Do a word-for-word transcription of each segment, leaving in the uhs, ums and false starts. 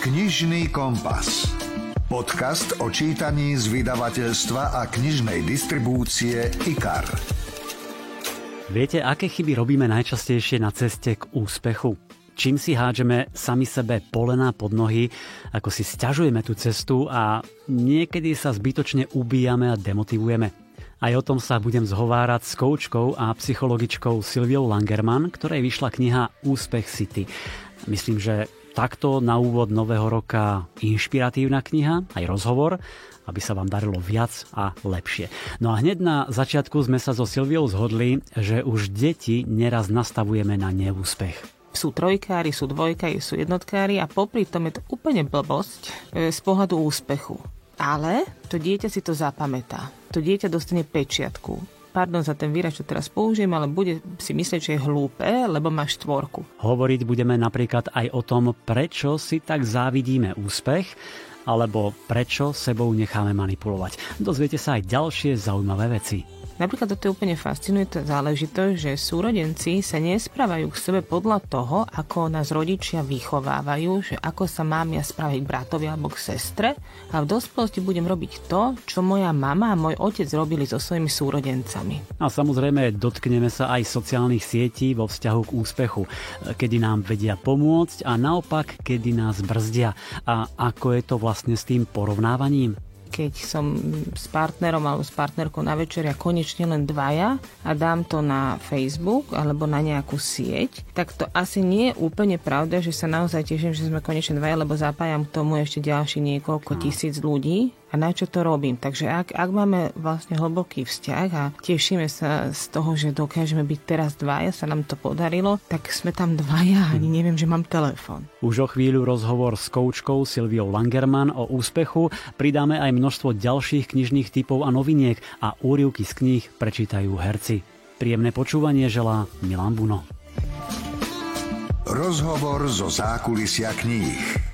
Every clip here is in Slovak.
Knižný kompas. Podcast o čítaní z vydavateľstva a knižnej distribúcie IKAR. Viete, aké chyby robíme najčastejšie na ceste k úspechu? Čím si hádžeme sami sebe polená pod nohy, ako si sťažujeme tú cestu a niekedy sa zbytočne ubíjame a demotivujeme. Aj o tom sa budem zhovárať s koučkou a psychologičkou Silviou Langerman, ktorej vyšla kniha Úspech City. Myslím, že takto na úvod nového roka inšpiratívna kniha, aj rozhovor, aby sa vám darilo viac a lepšie. No a hneď na začiatku sme sa so Silviou zhodli, že už deti neraz nastavujeme na neúspech. Sú trojkári, sú dvojkári, sú jednotkári a popri tom je to úplne blbosť z pohľadu úspechu. Ale to dieťa si to zapamätá. To dieťa dostane pečiatku. Pardon za ten výraz, čo teraz použijem, ale bude si myslieť, že je hlúpe, lebo máš štvorku. Hovoriť budeme napríklad aj o tom, prečo si tak závidíme úspech, alebo prečo sebou necháme manipulovať. Dozviete sa aj ďalšie zaujímavé veci. Napríklad toto je úplne fascinujúca záležitosť, že súrodenci sa nesprávajú k sebe podľa toho, ako nás rodičia vychovávajú, že ako sa mám ja spraviť k bratovi alebo k sestre, a v dospelosti budem robiť to, čo moja mama a môj otec robili so svojimi súrodencami. A samozrejme dotkneme sa aj sociálnych sietí vo vzťahu k úspechu, kedy nám vedia pomôcť a naopak, kedy nás brzdia. A ako je to vlastne s tým porovnávaním? Keď som s partnerom alebo s partnerkou na večeri a konečne len dvaja a dám to na Facebook alebo na nejakú sieť, tak to asi nie je úplne pravda, že sa naozaj teším, že sme konečne dvaja, lebo zapájam k tomu ešte ďalší niekoľko tisíc ľudí. A na čo to robím? Takže ak, ak máme vlastne hlboký vzťah a tešíme sa z toho, že dokážeme byť teraz dvaja, sa nám to podarilo, tak sme tam dvaja a ani neviem, že mám telefón. Už o chvíľu rozhovor s koučkou Silviou Langerman o úspechu. Pridáme aj množstvo ďalších knižných tipov a noviniek a úryvky z kníh prečítajú herci. Príjemné počúvanie želá Milan Buno. Rozhovor zo zákulisia kníh.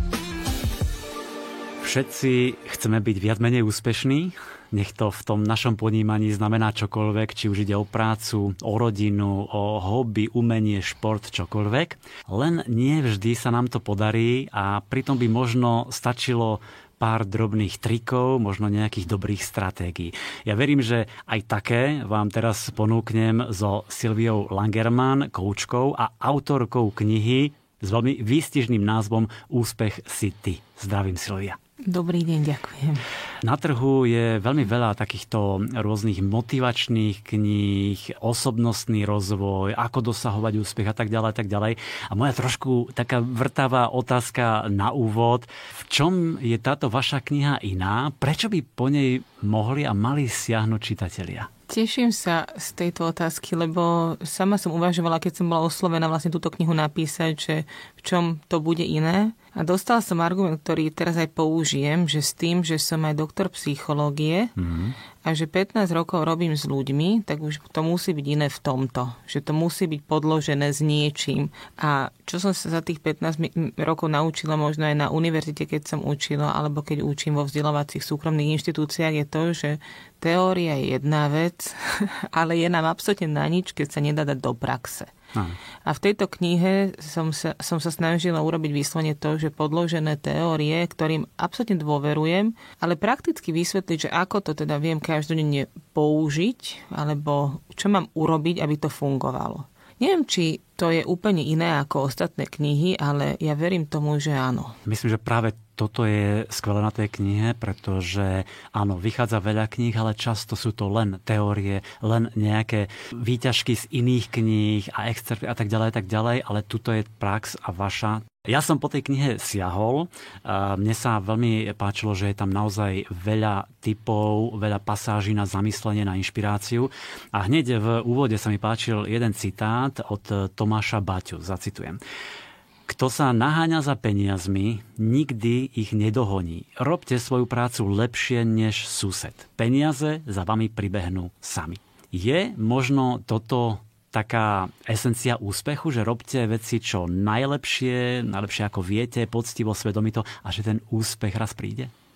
Všetci chceme byť viac menej úspešní, nech to v tom našom ponímaní znamená čokoľvek, či už ide o prácu, o rodinu, o hobby, umenie, šport, čokoľvek. Len nie vždy sa nám to podarí a pritom by možno stačilo pár drobných trikov, možno nejakých dobrých stratégií. Ja verím, že aj také vám teraz ponúknem so Silviou Langerman, koučkou a autorkou knihy s veľmi výstižným názvom Úspech City. Zdravím, Silvia. Dobrý deň, ďakujem. Na trhu je veľmi veľa takýchto rôznych motivačných kníh, osobnostný rozvoj, ako dosahovať úspech a tak ďalej, a tak ďalej. A moja trošku taká vrtavá otázka na úvod. V čom je táto vaša kniha iná? Prečo by po nej mohli a mali siahnuť čitatelia? Teším sa z tejto otázky, lebo sama som uvažovala, keď som bola oslovená vlastne túto knihu napísať, že v čom to bude iné. A dostala som argument, ktorý teraz aj použijem, že s tým, že som aj doktor psychológie mm-hmm. a že pätnásť rokov robím s ľuďmi, tak už to musí byť iné v tomto. Že to musí byť podložené s niečím. A čo som sa za tých pätnásť rokov naučila možno aj na univerzite, keď som učila, alebo keď učím vo vzdelávacích súkromných inštitúciách, je to, že teória je jedna vec, ale je nám absolútne na nič, keď sa nedá dať do praxe. Aha. A v tejto knihe som sa, som sa snažila urobiť výslovne to, že podložené teórie, ktorým absolútne dôverujem, ale prakticky vysvetliť, že ako to teda viem každodenne použiť, alebo čo mám urobiť, aby to fungovalo. Neviem, či to je úplne iné ako ostatné knihy, ale ja verím tomu, že áno. Myslím, že práve toto je skvelé na tej knihe, pretože áno, vychádza veľa kníh, ale často sú to len teórie, len nejaké výťažky z iných kníh a excerpty a tak ďalej, tak ďalej, ale tuto je prax a vaša. Ja som po tej knihe siahol. Mne sa veľmi páčilo, že je tam naozaj veľa tipov, veľa pasáží na zamyslenie, na inšpiráciu. A hneď v úvode sa mi páčil jeden citát od Tomáša Baťu. Zacitujem. Kto sa naháňa za peniazmi, nikdy ich nedohoní. Robte svoju prácu lepšie než sused. Peniaze za vami pribehnú sami. Je možno toto taká esencia úspechu, že robte veci čo najlepšie, najlepšie ako viete, poctivo, svedomito a že ten úspech raz príde?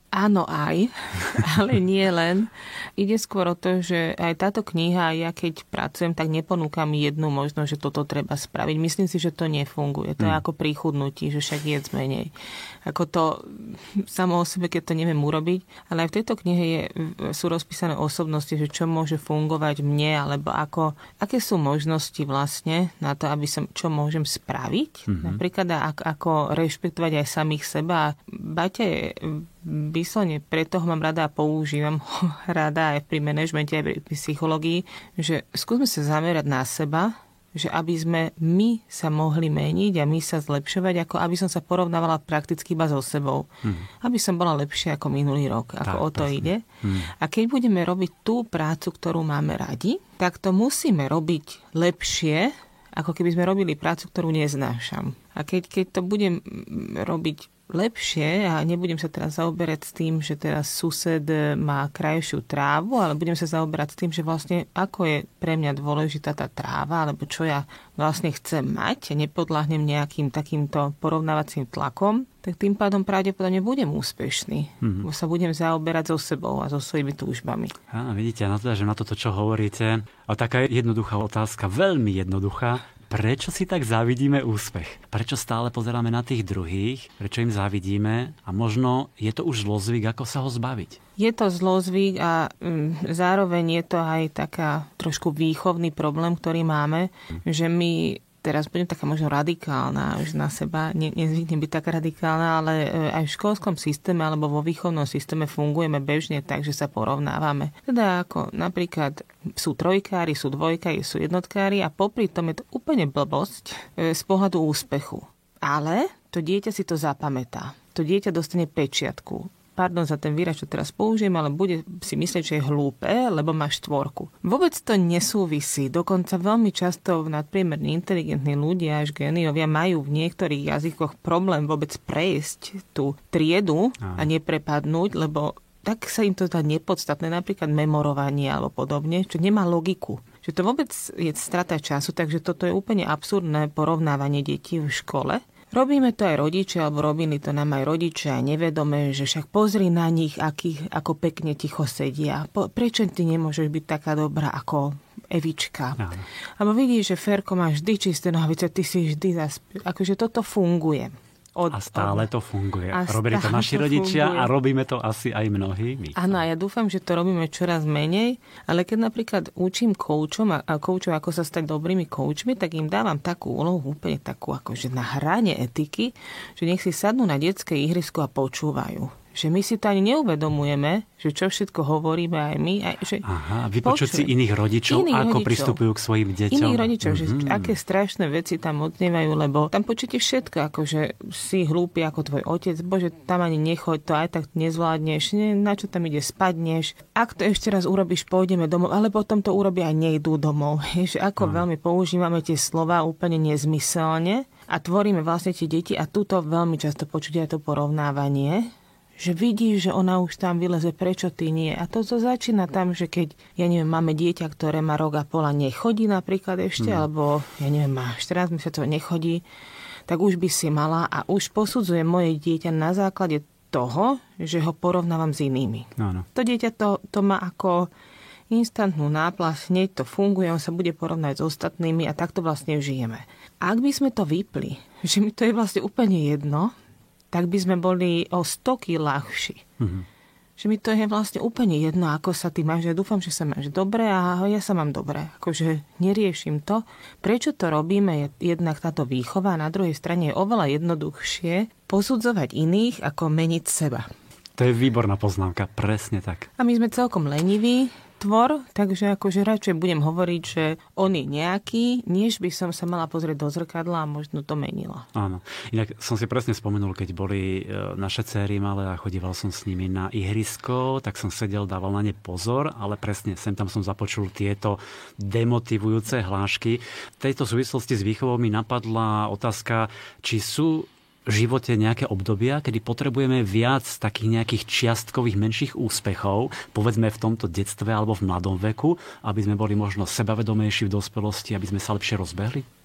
Áno aj, ale nie len. Ide skôr o to, že aj táto kniha, ja keď pracujem, tak neponúkam jednu možnosť, že toto treba spraviť. Myslím si, že to nefunguje. To je Hmm. ako pri chudnutí, že však jedz menej. Ako to samo o sebe, keď to neviem urobiť. Ale aj v tejto knihe je, sú rozpísané osobnosti, že čo môže fungovať mne, alebo ako, aké sú možnosti vlastne na to, aby som, čo môžem spraviť. Mhm. Napríklad ako, ako rešpektovať aj samých seba. Baťa je vyslovene, preto ho mám rada a používam ho rada aj pri manažmente, aj pri psychológii, že skúsme sa zamerať na seba, že aby sme my sa mohli meniť a my sa zlepšovať, ako aby som sa porovnávala prakticky iba so sebou. Hmm. Aby som bola lepšia ako minulý rok, ako tak, o to presne. ide. Hmm. A keď budeme robiť tú prácu, ktorú máme radi, tak to musíme robiť lepšie, ako keby sme robili prácu, ktorú neznášam. A keď, keď to budem robiť lepšie a nebudem sa teraz zaoberať s tým, že teraz sused má krajšiu trávu, ale budem sa zaoberať s tým, že vlastne ako je pre mňa dôležitá tá tráva, alebo čo ja vlastne chcem mať a nepodľahnem nejakým takýmto porovnávacím tlakom, tak tým pádom pravdepodobne budem úspešný. Mm-hmm. Bo sa budem zaoberať so sebou a so svojimi túžbami. Á, vidíte, na to, že na toto, čo hovoríte, a taká jednoduchá otázka, veľmi jednoduchá. Prečo si tak závidíme úspech? Prečo stále pozeráme na tých druhých? Prečo im závidíme? A možno je to už zlozvyk, ako sa ho zbaviť? Je to zlozvyk a mm, zároveň je to aj taká trošku výchovný problém, ktorý máme, že my teraz budem taká možno radikálna už na seba, ne, nezvyknem byť taká radikálna, ale aj v školskom systéme alebo vo výchovnom systéme fungujeme bežne tak, že sa porovnávame. Teda ako napríklad sú trojkári, sú dvojkári, sú jednotkári a popri tom je to úplne blbosť z pohľadu úspechu. Ale to dieťa si to zapamätá. To dieťa dostane pečiatku. Pardon za ten výraz, čo teraz použijem, ale bude si myslieť, že je hlúpe, lebo má štvorku. Vôbec to nesúvisí. Dokonca veľmi často nadpriemerne inteligentní ľudia až géniovia majú v niektorých jazykoch problém vôbec prejsť tú triedu a neprepadnúť, lebo tak sa im to dá nepodstatné, napríklad memorovanie alebo podobne, čo nemá logiku. Že to vôbec je strata času, takže toto je úplne absurdné porovnávanie detí v škole. Robíme to aj rodičia, alebo robili to nám aj rodičia, nevedome, že však pozri na nich, akých, ako pekne ticho sedia. Po, prečo ty nemôžeš byť taká dobrá ako Evička? Aha. Alebo vidíš, že Ferko má vždy čisté nohavice, ty si vždy zasp... Akože toto funguje. Od, a stále od... to funguje. A Robili to naši to rodičia funguje. A robíme to asi aj mnohí. Áno, ja dúfam, že to robíme čoraz menej, ale keď napríklad učím koučom a, a koučov, ako sa stať dobrými koučmi, tak im dávam takú úlohu, úplne takú, akože na hrane etiky, že nech si sadnú na detské ihrisko a počúvajú. Že my si to ani neuvedomujeme, že čo všetko hovoríme aj my. Aj, že Aha, vypočuť si iných rodičov, iných ako rodičov. pristupujú k svojim deťom. Iných rodičov, mm-hmm. že aké strašné veci tam odnievajú, lebo tam počujete všetko, ako že si hlúpy ako tvoj otec, bože, tam ani nechoď, to aj tak nezvládneš, ne, na čo tam ide, spadneš. Ak to ešte raz urobíš, pôjdeme domov, ale potom to urobia aj nejdú domov. Že ako mm. veľmi používame tie slova úplne nezmyselne a tvoríme vlastne tie deti a tuto veľmi často počuť aj to porovnávanie, že vidíš, že ona už tam vyleze, prečo ty nie. A to, to začína tam, že keď, ja neviem, máme dieťa, ktoré má rok a pol a nechodí napríklad ešte, hmm. alebo, ja neviem, má štrnásť mesiacov nechodí, tak už by si mala a už posudzuje moje dieťa na základe toho, že ho porovnávam s inými. Áno. To dieťa to, to má ako instantnú náplasť, hneď to funguje, on sa bude porovnať s ostatnými a takto vlastne žijeme. Ak by sme to vypli, že mi to je vlastne úplne jedno, tak by sme boli o sto kíl ľahší. Mm-hmm. Že mi to je vlastne úplne jedno, ako sa ty máš. Ja dúfam, že sa máš dobre a ja sa mám dobre. Akože neriešim to. Prečo to robíme je jednak táto výchova a na druhej strane je oveľa jednoduchšie posudzovať iných, ako meniť seba. To je výborná poznámka, presne tak. A my sme celkom leniví tvor, takže akože radšej budem hovoriť, že on je nejaký, než by som sa mala pozrieť do zrkadla a možno to menila. Áno. Inak som si presne spomenul, keď boli naše céry malé a chodíval som s nimi na ihrisko, tak som sedel, dával na ne pozor, ale presne sem tam som započul tieto demotivujúce hlášky. V tejto súvislosti s výchovou mi napadla otázka, či sú v živote nejaké obdobia, kedy potrebujeme viac takých nejakých čiastkových menších úspechov, povedzme v tomto detstve alebo v mladom veku, aby sme boli možno sebavedomejší v dospelosti, aby sme sa lepšie rozbehli?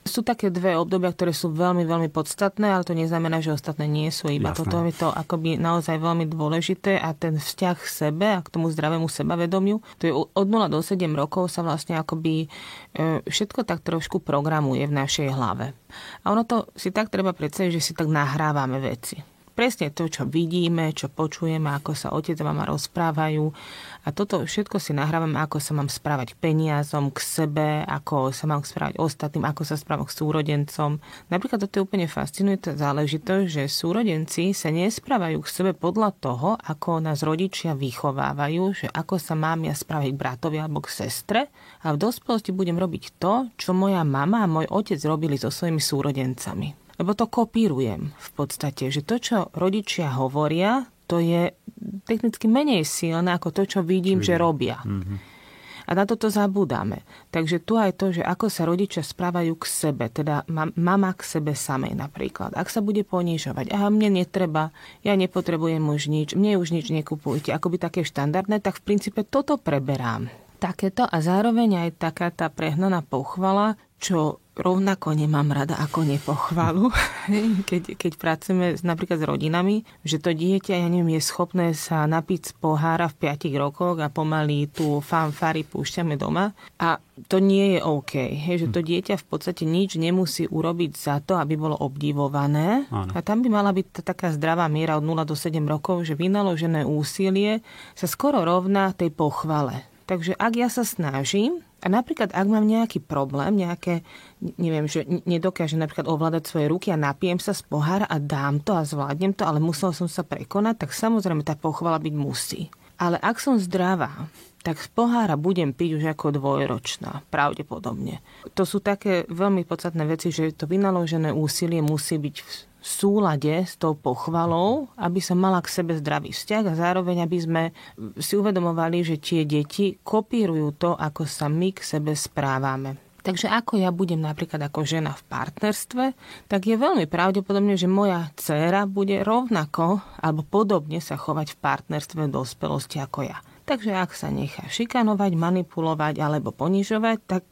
Sú také dve obdobia, ktoré sú veľmi, veľmi podstatné, ale to neznamená, že ostatné nie sú. Iba Jasné. toto je to akoby naozaj veľmi dôležité a ten vzťah k sebe a k tomu zdravému sebavedomiu, to je od nula do sedem rokov sa vlastne akoby všetko tak trošku programuje v našej hlave. A ono to si tak treba predstaviť, že si tak nahrávame veci. Presne to, čo vidíme, čo počujeme, ako sa otec a mama rozprávajú. A toto všetko si nahrávame, ako sa mám správať k peniazom, k sebe, ako sa mám správať ostatným, ako sa správam k súrodencom. Napríklad toto je úplne fascinujúca záležitosť, že súrodenci sa nesprávajú k sebe podľa toho, ako nás rodičia vychovávajú, že ako sa mám ja správať k bratovi alebo k sestre. A v dospelosti budem robiť to, čo moja mama a môj otec robili so svojimi súrodencami. Lebo to kopírujem v podstate, že to, čo rodičia hovoria, to je technicky menej silné ako to, čo vidím, Čiže. že robia. Mm-hmm. A na toto zabúdame. Takže tu aj to, že ako sa rodičia správajú k sebe, teda mama k sebe samej napríklad. Ak sa bude ponižovať, aha, mne netreba, ja nepotrebujem už nič, mne už nič nekupujte, akoby také štandardné, tak v princípe toto preberám. Takéto a zároveň aj taká tá prehnaná pochvala, čo rovnako nemám rada ako nepochvalu, keď, keď pracujeme napríklad s rodinami, že to dieťa, ja neviem, je schopné sa napiť z pohára v piatich rokoch a pomaly tú fanfary púšťame doma a to nie je OK. Hej, že to dieťa v podstate nič nemusí urobiť za to, aby bolo obdivované. Áno. A tam by mala byť taká zdravá miera od nula do sedem rokov, že vynaložené úsilie sa skoro rovná tej pochvale. Takže ak ja sa snažím, a napríklad, ak mám nejaký problém, nejaké, neviem, že nedokážem napríklad ovládať svoje ruky a napijem sa z pohára a dám to a zvládnem to, ale musel som sa prekonať, tak samozrejme tá pochvala byť musí. Ale ak som zdravá, tak z pohára budem piť už ako dvojročná, pravdepodobne. To sú také veľmi podstatné veci, že to vynaložené úsilie musí byť v súlade s tou pochvalou, aby som mala k sebe zdravý vzťah a zároveň, aby sme si uvedomovali, že tie deti kopírujú to, ako sa my k sebe správame. Takže ako ja budem napríklad ako žena v partnerstve, tak je veľmi pravdepodobné, že moja dcéra bude rovnako alebo podobne sa chovať v partnerstve v dospelosti ako ja. Takže ak sa nechá šikanovať, manipulovať alebo ponižovať, tak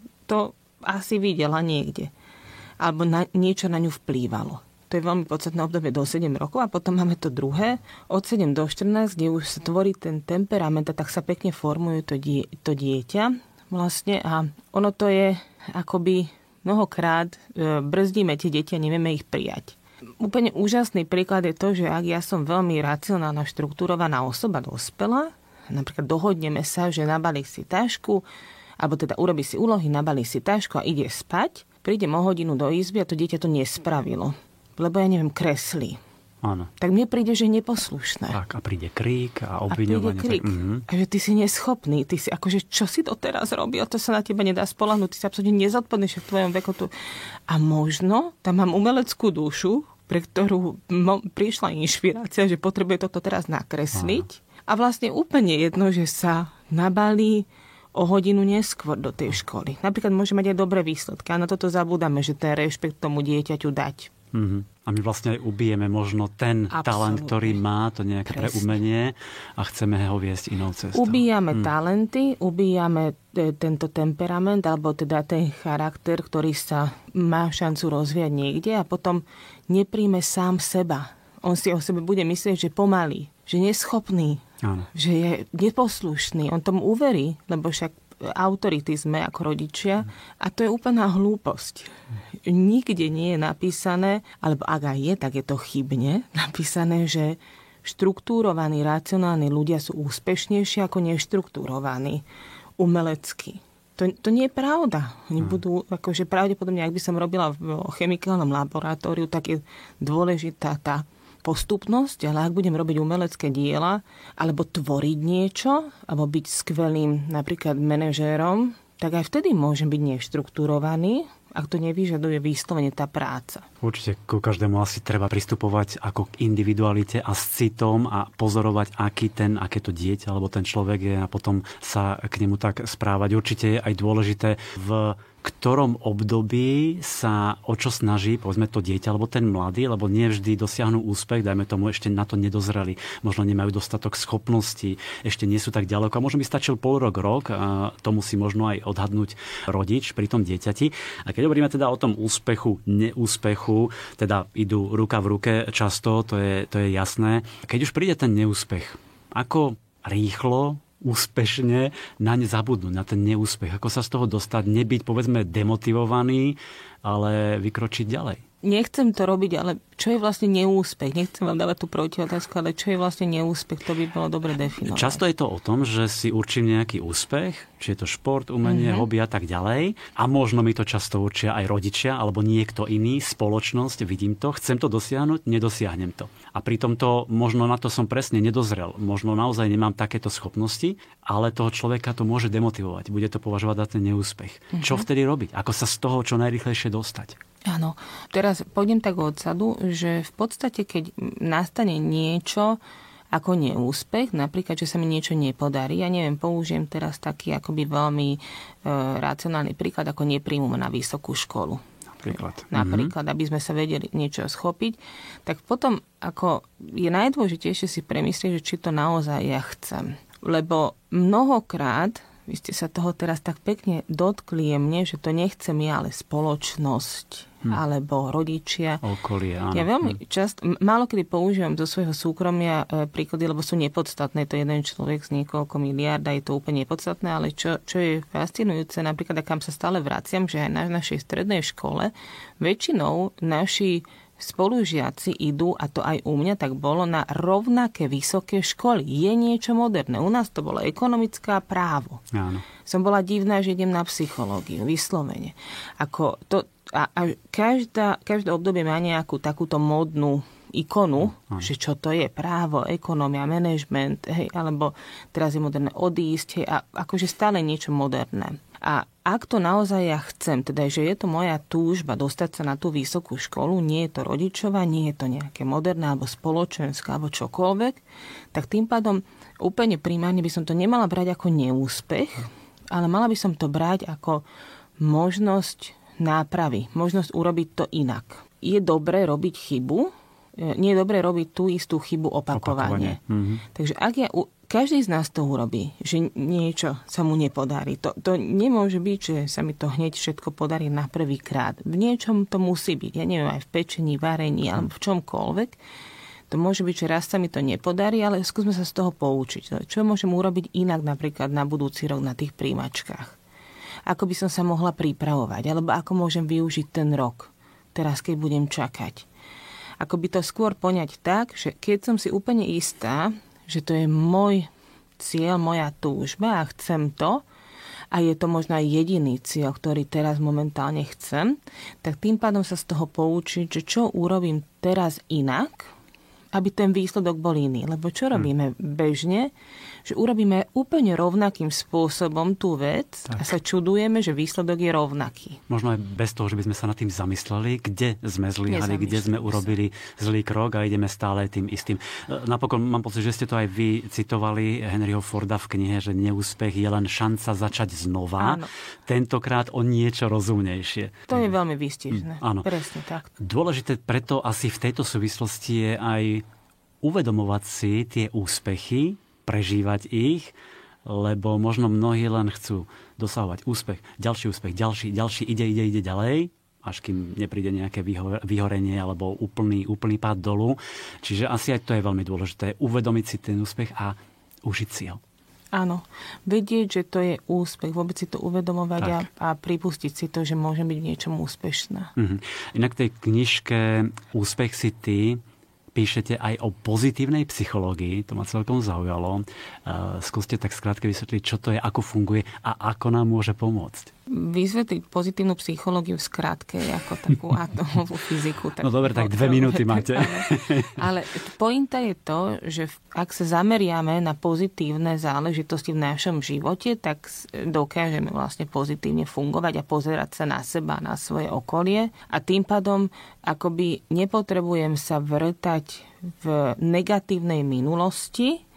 to asi videla niekde. Alebo na, niečo na ňu vplývalo. To je veľmi podstatné obdobie do sedem rokov a potom máme to druhé, od sedem do štrnásť, kde už sa tvorí ten temperament a tak sa pekne formuje to, die, to dieťa vlastne a ono to je akoby mnohokrát e, brzdíme tie deti a nevieme ich prijať. Úplne úžasný príklad je to, že ak ja som veľmi racionálna, štruktúrovaná osoba dospelá, napríklad dohodneme sa, že nabalí si tašku, alebo teda urobí si úlohy, nabalí si tašku a ide spať, prídem o hodinu do izby a to dieťa to nespravilo. Lebo ja neviem, kreslí. Áno. Tak mne príde, že je neposlušné. Tak a príde krík a obviňovanie. A príde krík. Tak, uh-huh. A že ty si neschopný. Ty si akože, čo si to teraz robil? To sa na teba nedá spoľahnúť. Ty si absolútne nezodpovedný v tvojom veku tu. A možno tam mám umeleckú dušu, pre ktorú mo- prišla inšpirácia, že potrebuje toto teraz nakresliť. Aha. A vlastne úplne jedno, že sa nabalí o hodinu neskôr do tej školy. Napríklad môže mať aj dobré výsledky. A na toto zabúdame, že ten rešpekt tomu dieťaťu dať. Uh-huh. A my vlastne aj ubijeme možno ten Absolutne. talent, ktorý má, to nejaké pre umenie a chceme ho viesť inou cestou. Ubíjame hmm. talenty, ubíjame t- tento temperament, alebo teda ten charakter, ktorý sa má šancu rozvíjať niekde a potom nepríjme sám seba. On si o sebe bude myslieť, že pomalý, že neschopný, Áno. že je neposlušný. On tomu uverí, lebo však autority sme ako rodičia a to je úplná hlúposť. Nikde nie je napísané, alebo ak aj je, tak je to chybne napísané, že štruktúrovaní, racionálni ľudia sú úspešnejší ako neštruktúrovaní, umeleckí. To, to nie je pravda. Oni hmm. budú, akože pravdepodobne, ak by som robila v chemikálnom laboratóriu, tak je dôležitá tá postupnosť, ale ak budem robiť umelecké diela, alebo tvoriť niečo, alebo byť skvelým napríklad manažérom, tak aj vtedy môžem byť neštruktúrovaný, ak to nevyžaduje vyslovene tá práca. Určite ku každému asi treba pristupovať ako k individualite a s citom a pozorovať, aký ten, aké to dieťa alebo ten človek je a potom sa k nemu tak správať. Určite je aj dôležité v ktorom období sa o čo snaží, povedzme to dieťa, alebo ten mladý, lebo nie vždy dosiahnu úspech, dajme tomu, ešte na to nedozreli, možno nemajú dostatok schopností, ešte nie sú tak ďaleko a možno by stačil pol rok, rok a to musí možno aj odhadnúť rodič pri tom dieťati. A keď hovoríme teda o tom úspechu, neúspechu, teda idú ruka v ruke často, to je, to je jasné. Keď už príde ten neúspech, ako rýchlo, úspešne na ne zabudnúť, na ten neúspech. Ako sa z toho dostať, nebyť, povedzme, demotivovaný, ale vykročiť ďalej. Nechcem to robiť, ale čo je vlastne neúspech? Nechcem vám dávať tú protiotázku, ale čo je vlastne neúspech? To by bolo dobre definovať. Často je to o tom, že si určím nejaký úspech, či je to šport, umenie, mm-hmm. hobby a tak ďalej. A možno mi to často určia aj rodičia, alebo niekto iný, spoločnosť, vidím to, chcem to dosiahnuť, nedosiahnem to. A pritom to, možno na to som presne nedozrel. Možno naozaj nemám takéto schopnosti, ale toho človeka to môže demotivovať. Bude to považovať za ten neúspech. Mm-hmm. Čo vtedy robiť? Ako sa z toho čo najrýchlejšie dostať? Áno. Teraz pôjdem tak odzadu, že v podstate, keď nastane niečo ako neúspech, napríklad, že sa mi niečo nepodarí, ja neviem, použijem teraz taký akoby veľmi e, racionálny príklad, ako nepríjmu ma na vysokú školu. Napríklad. Napríklad, aby sme sa vedeli niečo schopiť, tak potom ako je najdôležitejšie si premyslieť, že či to naozaj ja chcem. Lebo mnohokrát, vy ste sa toho teraz tak pekne dotkli jemne, že to nechcem ja, ale spoločnosť, hm. alebo rodičia. Okolie, áno. Ja veľmi hm. často, málo kedy používam zo svojho súkromia e, príklady, lebo sú nepodstatné. To je jeden človek z niekoľko miliárd a je to úplne nepodstatné, ale čo, čo je fascinujúce, napríklad, a kam sa stále vraciam, že aj na našej strednej škole väčšinou naši spolužiaci idú, a to aj u mňa tak bolo, na rovnaké vysoké školy. Je niečo moderné. U nás to bolo ekonomická právo. Áno. Som bola divná, že idem na psychológiu, vyslovene. Ako to, a, a každá, každé obdobie má nejakú takúto módnu ikonu, no, že čo to je právo, ekonomia, manažment, hej, alebo teraz je moderné odísť, hej, a akože stále niečo moderné. A ak to naozaj ja chcem, teda, že je to moja túžba dostať sa na tú vysokú školu, nie je to rodičová, nie je to nejaké moderné alebo spoločenské alebo čokoľvek, tak tým pádom úplne primárne by som to nemala brať ako neúspech, ale mala by som to brať ako možnosť nápravy, možnosť urobiť to inak. Je dobré robiť chybu, nie je dobré robiť tú istú chybu opakovane. opakovane. Mm-hmm. Takže ak ja... Každý z nás to urobí, že niečo sa mu nepodarí. To, to nemôže byť, že sa mi to hneď všetko podarí na prvý krát. V niečom to musí byť. Ja neviem, aj v pečení, varení alebo v čomkoľvek. To môže byť, že raz sa mi to nepodarí, ale skúsme sa z toho poučiť. Čo môžem urobiť inak napríklad na budúci rok na tých príjmačkách? Ako by som sa mohla pripravovať? Alebo ako môžem využiť ten rok, teraz keď budem čakať? Ako by to skôr poňať tak, že keď som si úplne istá, že to je môj cieľ, moja túžba a chcem to a je to možno aj jediný cieľ, ktorý teraz momentálne chcem, tak tým pádom sa z toho poučiť, že čo urobím teraz inak, aby ten výsledok bol iný. Lebo čo robíme bežne? Že urobíme úplne rovnakým spôsobom tú vec tak. A sa čudujeme, že výsledok je rovnaký. Možno aj bez toho, že by sme sa nad tým zamysleli, kde sme zlyhali, kde sme urobili zlý krok a ideme stále tým istým. Napokon mám pocit, že ste to aj vy citovali Henryho Forda v knihe, že neúspech je len šanca začať znova. Áno. Tentokrát o niečo rozumnejšie. To je veľmi výstižné. Áno. Presne tak. Dôležité preto asi v tejto súvislosti je aj uvedomovať si tie úspechy, prežívať ich, lebo možno mnohí len chcú dosahovať úspech, ďalší úspech, ďalší, ďalší, ide, ide, ide ďalej, až kým nepríde nejaké vyhorenie alebo úplný, úplný pád dolu. Čiže asi aj to je veľmi dôležité, uvedomiť si ten úspech a užiť si ho. Áno, vedieť, že to je úspech, vôbec si to uvedomovať a, a pripustiť si to, že môže byť v niečom úspešná. Mhm. Inak v tej knižke Úspech si ty píšete aj o pozitívnej psychológii, to ma celkom zaujalo. Skúste tak skrátke vysvetliť, čo to je, ako funguje a ako nám môže pomôcť. Vysvetliť pozitívnu psychológiu v skratke, ako takú atomovú fyziku. Tak no dobre, tak dve minúty máte. Ale, ale pointa je to, že ak sa zameriame na pozitívne záležitosti v našom živote, tak dokážeme vlastne pozitívne fungovať a pozerať sa na seba, na svoje okolie a tým pádom akoby nepotrebujem sa vrtať v negatívnej minulosti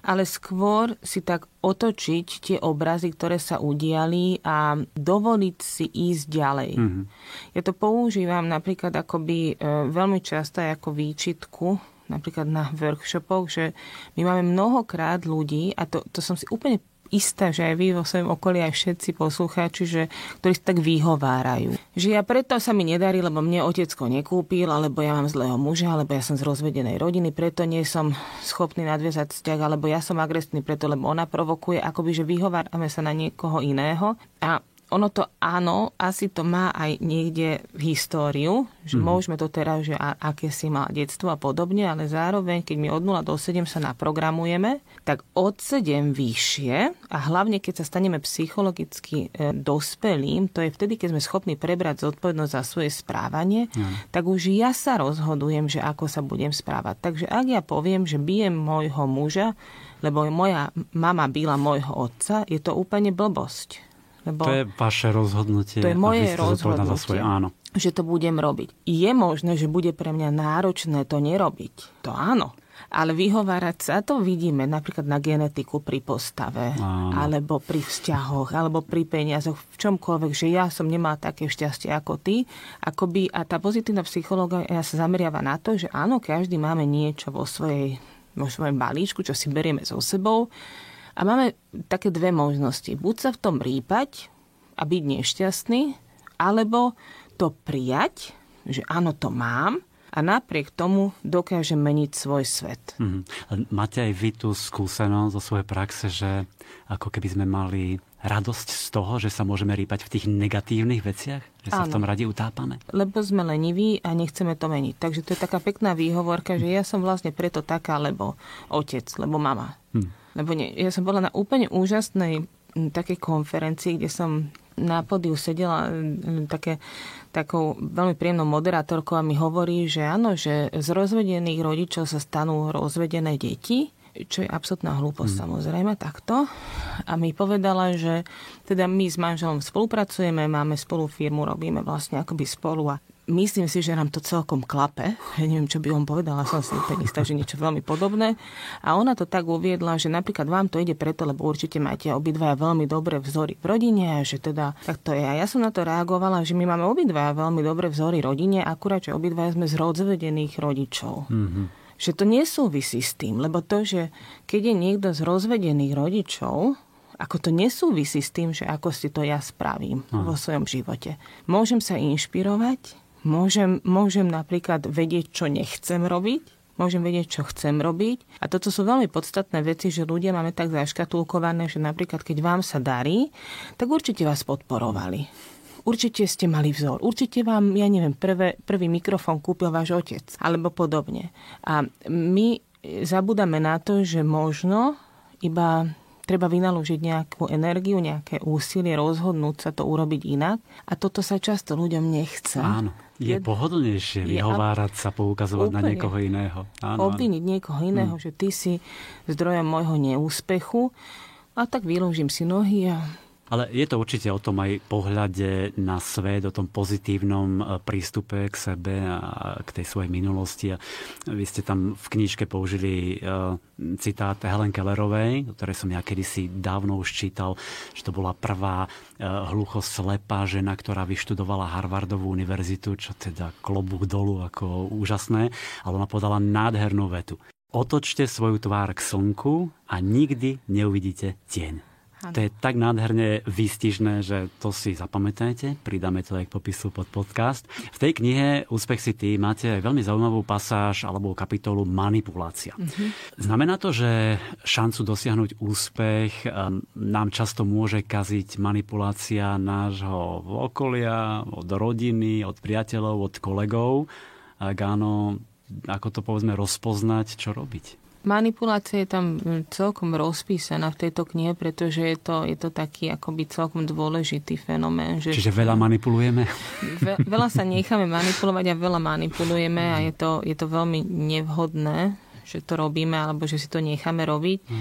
ale skôr si tak otočiť tie obrazy, ktoré sa udiali a dovoliť si ísť ďalej. Mm-hmm. Ja to používam napríklad akoby e, veľmi často ako výčitku, napríklad na workshopoch, že my máme mnohokrát ľudí, a to, to som si úplne istá, že aj vy vo svojom okolí, aj všetci poslucháči, že, ktorí sa tak vyhovárajú. Že ja preto sa mi nedarí, lebo mne otecko nekúpil, alebo ja mám zlého muža, alebo ja som z rozvedenej rodiny, preto nie som schopný nadviazať vzťah, alebo ja som agresívny preto, lebo ona provokuje, akoby, že vyhovárame sa na niekoho iného. A ono to áno, asi to má aj niekde v históriu, že mm. môžeme to teraz, že a, aké si má detstvo a podobne, ale zároveň, keď my od nula do sedem sa naprogramujeme, tak od sedem vyššie a hlavne, keď sa staneme psychologicky e, dospelým, to je vtedy, keď sme schopní prebrať zodpovednosť za svoje správanie, mm. tak už ja sa rozhodujem, že ako sa budem správať. Takže ak ja poviem, že bijem môjho muža, lebo moja mama bila môjho otca, je to úplne blbosť. Lebo to je vaše rozhodnutie. To je moje rozhodnutie, za svoje, áno. Že to budem robiť. Je možné, že bude pre mňa náročné to nerobiť. To áno. Ale vyhovárať sa, to vidíme napríklad na genetiku pri postave, áno. alebo pri vzťahoch, alebo pri peniazoch, v čomkoľvek, že ja som nemala také šťastie ako ty. Akoby, a tá pozitívna psychológia sa zameriava na to, že áno, každý máme niečo vo svojej, vo svojom balíčku, čo si berieme so sebou. A máme také dve možnosti. Buď sa v tom rýpať a byť nešťastný, alebo to prijať, že áno, to mám a napriek tomu dokážem meniť svoj svet. Mm-hmm. Máte aj vy tú skúsenosť zo svojej praxe, že ako keby sme mali radosť z toho, že sa môžeme rýpať v tých negatívnych veciach? Že sa áno. v tom radi utápame? Lebo sme leniví a nechceme to meniť. Takže to je taká pekná výhovorka, že ja som vlastne preto taká, lebo otec, lebo mama. Hm. Lebo nie, ja som bola na úplne úžasnej m, takej konferencii, kde som na pódiu sedela m, také, takou veľmi príjemnou moderátorkou a mi hovorí, že áno, že z rozvedených rodičov sa stanú rozvedené deti, čo je absolútna hlúposť, hmm. samozrejme, takto. A mi povedala, že teda my s manželom spolupracujeme, máme spolu firmu, robíme vlastne akoby spolu a myslím si, že nám to celkom klape. Ja neviem, čo by on povedala, som si úplne istá, že niečo veľmi podobné. A ona to tak uviedla, že napríklad vám to ide preto, lebo určite máte obidvaja veľmi dobré vzory v rodine a že teda tak to je. A ja som na to reagovala, že my máme obidvaja veľmi dobré vzory v rodine, akurát, že obidvaja sme z rozvedených rodičov. Mm-hmm. Že to nesúvisí s tým, lebo to, že keď je niekto z rozvedených rodičov, ako to nesúvisí s tým, že ako si to ja spravím Aha. vo svojom živote. Môžem sa inšpirovať, môžem, môžem napríklad vedieť, čo nechcem robiť, môžem vedieť, čo chcem robiť. A toto sú veľmi podstatné veci, že ľudia máme tak zaškatulkované, že napríklad keď vám sa darí, tak určite vás podporovali. Určite ste mali vzor. Určite vám, ja neviem, prvé, prvý mikrofón kúpil váš otec. Alebo podobne. A my zabudáme na to, že možno iba treba vynaložiť nejakú energiu, nejaké úsilie, rozhodnúť sa to urobiť inak. A toto sa často ľuďom nechce. Áno. Je, je pohodlnejšie je, vyhovárať sa, poukazovať úplne, na niekoho iného. Áno, obviniť áno. niekoho iného, hmm. že ty si zdrojom môjho neúspechu. A tak vylúžim si nohy a... Ale je to určite o tom aj pohľade na svet, o tom pozitívnom prístupe k sebe a k tej svojej minulosti. A vy ste tam v knižke použili citát Helen Kellerovej, ktoré som ja kedysi dávno už čítal, že to bola prvá hluchoslepá žena, ktorá vyštudovala Harvardovú univerzitu, čo teda klobúk dolu, ako úžasné. Ale ona podala nádhernú vetu. Otočte svoju tvár k slnku a nikdy neuvidíte tieň. To je tak nádherne výstižné, že to si zapamätajte. Pridáme to aj k popisu pod podcast. V tej knihe Úspech si ty máte aj veľmi zaujímavú pasáž alebo kapitolu manipulácia. Mm-hmm. Znamená to, že šancu dosiahnuť úspech nám často môže kaziť manipulácia nášho okolia, od rodiny, od priateľov, od kolegov. Ak áno, ako to povedzme rozpoznať, čo robiť? Manipulácia je tam celkom rozpísaná v tejto knihe, pretože je to, je to taký akoby celkom dôležitý fenomén. Že Čiže veľa manipulujeme? Ve, veľa sa necháme manipulovať a veľa manipulujeme a je to, je to veľmi nevhodné, že to robíme alebo že si to necháme robiť.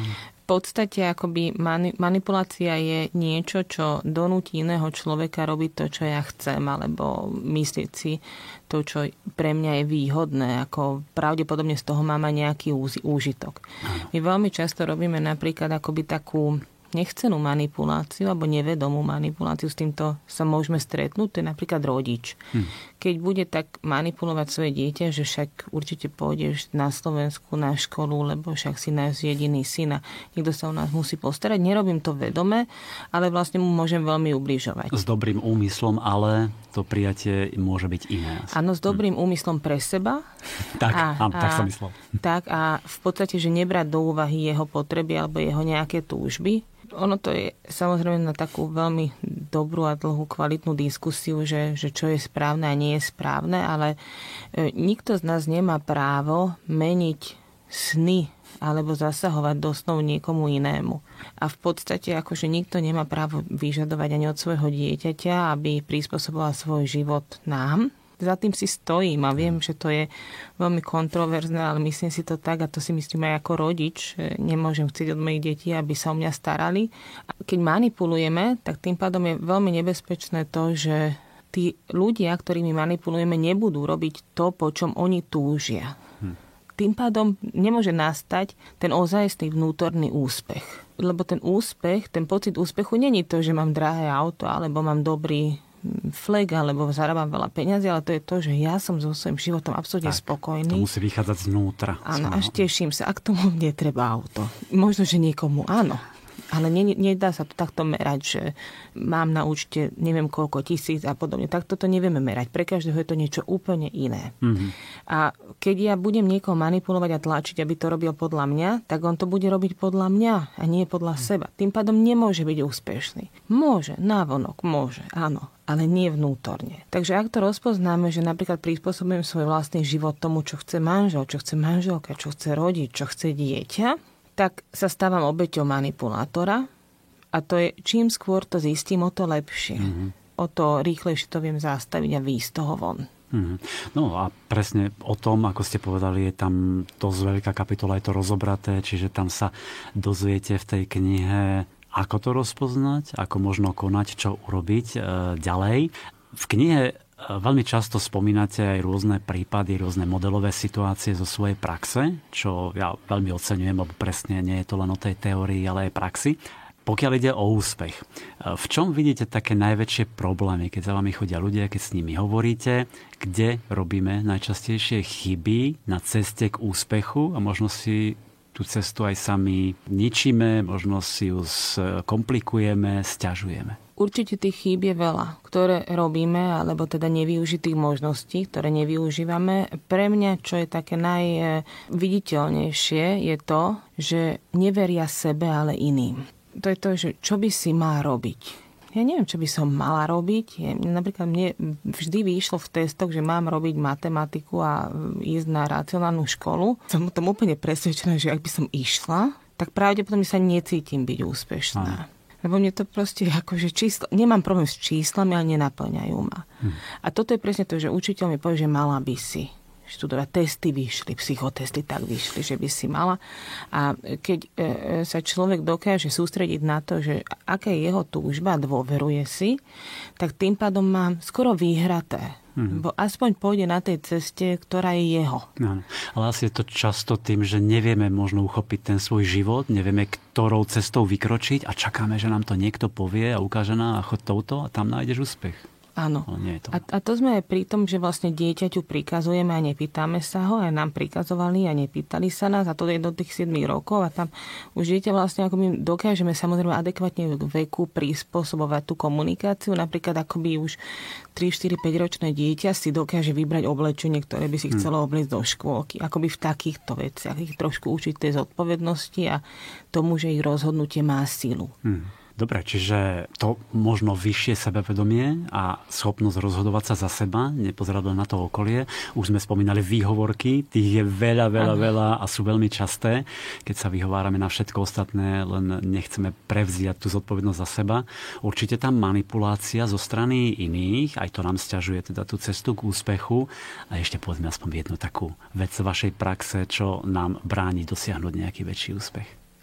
podstate akoby mani- manipulácia je niečo, čo donúti iného človeka robiť to, čo ja chcem, alebo myslieť si to, čo pre mňa je výhodné, ako pravdepodobne z toho mám aj nejaký úžitok. My veľmi často robíme napríklad akoby takú nechcenú manipuláciu alebo nevedomú manipuláciu, s týmto sa môžeme stretnúť, to je napríklad rodič. Hm. Keď bude tak manipulovať svoje dieťa, že však určite pôjdeš na Slovensku na školu, lebo však si náš jediný syn a niekto sa o nás musí postarať. Nerobím to vedome, ale vlastne mu môžem veľmi ubližovať. S dobrým úmyslom, ale to prijatie môže byť iné. Áno, s dobrým hm. úmyslom pre seba. Tak, a, áno, tak a, som myslel. Tak a v podstate, že nebrať do úvahy jeho potreby alebo jeho nejaké túžby. Ono to je samozrejme na takú veľmi dobrú a dlhú kvalitnú diskusiu, že, že čo je správne a nie je správne, ale e, nikto z nás nemá právo meniť sny alebo zasahovať do snov niekomu inému. A v podstate akože nikto nemá právo vyžadovať ani od svojho dieťaťa, aby prispôsoboval svoj život nám. Za tým si stojím a viem, že to je veľmi kontroverzné, ale myslím si to tak a to si myslím aj ako rodič. Nemôžem chcieť od mojich detí, aby sa o mňa starali. A keď manipulujeme, tak tým pádom je veľmi nebezpečné to, že tí ľudia, ktorými manipulujeme, nebudú robiť to, po čom oni túžia. Hm. Tým pádom nemôže nastať ten ozajstný vnútorný úspech. Lebo ten úspech, ten pocit úspechu není to, že mám drahé auto alebo mám dobrý flek, alebo zarábam veľa peňazí, ale to je to, že ja som so svojím životom absolútne tak, spokojný. To musí vychádzať znútra. Áno, až teším sa. A k tomu netreba auto. Možno, že niekomu áno. Ale nie, nedá sa to takto merať, že mám na účte neviem koľko tisíc a podobne. Takto to nevieme merať. Pre každého je to niečo úplne iné. Mm-hmm. A keď ja budem niekoho manipulovať a tlačiť, aby to robil podľa mňa, tak on to bude robiť podľa mňa a nie podľa seba. Tým pádom nemôže byť úspešný. Môže, návonok, môže, áno, ale nie vnútorne. Takže ak to rozpoznáme, že napríklad prispôsobujem svoj vlastný život tomu, čo chce manžel, čo chce manželka, čo chce rodič, čo chce dieťa, tak sa stávam obeťou manipulátora a to je, čím skôr to zistím, o to lepšie. Mm-hmm. O to rýchlejšie to viem zastaviť a výjsť z toho von. Mm-hmm. No a presne o tom, ako ste povedali, je tam dosť veľká kapitola, je to rozobraté, čiže tam sa dozviete v tej knihe, ako to rozpoznať, ako možno konať, čo urobiť e, ďalej. V knihe veľmi často spomínate aj rôzne prípady, rôzne modelové situácie zo svojej praxe, čo ja veľmi oceňujem, lebo presne nie je to len o tej teórii, ale aj praxi. Pokiaľ ide o úspech, v čom vidíte také najväčšie problémy, keď za vami chodia ľudia, keď s nimi hovoríte, kde robíme najčastejšie chyby na ceste k úspechu a možno si tú cestu aj sami ničíme, možno si ju komplikujeme, sťažujeme? Určite tých chýb je veľa, ktoré robíme, alebo teda nevyužitých možností, ktoré nevyužívame. Pre mňa, čo je také najviditeľnejšie, je to, že neveria sebe, ale iným. To je to, že čo by si mal robiť. Ja neviem, čo by som mala robiť. Napríklad mne vždy vyšlo v testoch, že mám robiť matematiku a ísť na racionálnu školu. Som o tom úplne presvedčená, že ak by som išla, tak pravdepodobne sa necítim byť úspešná. Aj. Lebo mne to proste akože čísla, nemám problém s číslami, ale nenaplňajú ma. Hm. A toto je presne to, že učiteľ mi povie, že mala by si študovať, testy vyšli, psychotesty tak vyšli, že by si mala. A keď e, sa človek dokáže sústrediť na to, že aká je jeho túžba, dôveruje si, tak tým pádom mám skoro vyhraté. Mm-hmm. Bo aspoň pôjde na tej ceste, ktorá je jeho. No, ale asi je to často tým, že nevieme možno uchopiť ten svoj život, nevieme, ktorou cestou vykročiť a čakáme, že nám to niekto povie a ukáže nám a chod touto a tam nájdeš úspech. Áno. Nie je to. A, a to sme aj pri tom, že vlastne dieťaťu prikazujeme a nepýtame sa ho, a nám prikazovali a nepýtali sa nás, a to je do tých siedmich rokov a tam už dieťa vlastne ako my dokážeme samozrejme adekvátne k veku prispôsobovať tú komunikáciu. Napríklad akoby už tri, štyri, päť ročné dieťa si dokáže vybrať oblečenie, ktoré by si chcelo obliecť do škôlky. Akoby v takýchto veciach ich trošku učiť tej zodpovednosti a tomu, že ich rozhodnutie má silu. Hmm. Dobre, čiže to možno vyššie sebavedomie a schopnosť rozhodovať sa za seba, nepozerať len na to okolie. Už sme spomínali výhovorky, tých je veľa, veľa, veľa a sú veľmi časté. Keď sa vyhovárame na všetko ostatné, len nechceme prevziať tú zodpovednosť za seba. Určite tam manipulácia zo strany iných, aj to nám sťažuje teda tú cestu k úspechu. A ešte povedzme aspoň jednu takú vec z vašej praxe, čo nám bráni dosiahnuť nejaký väčší úspech.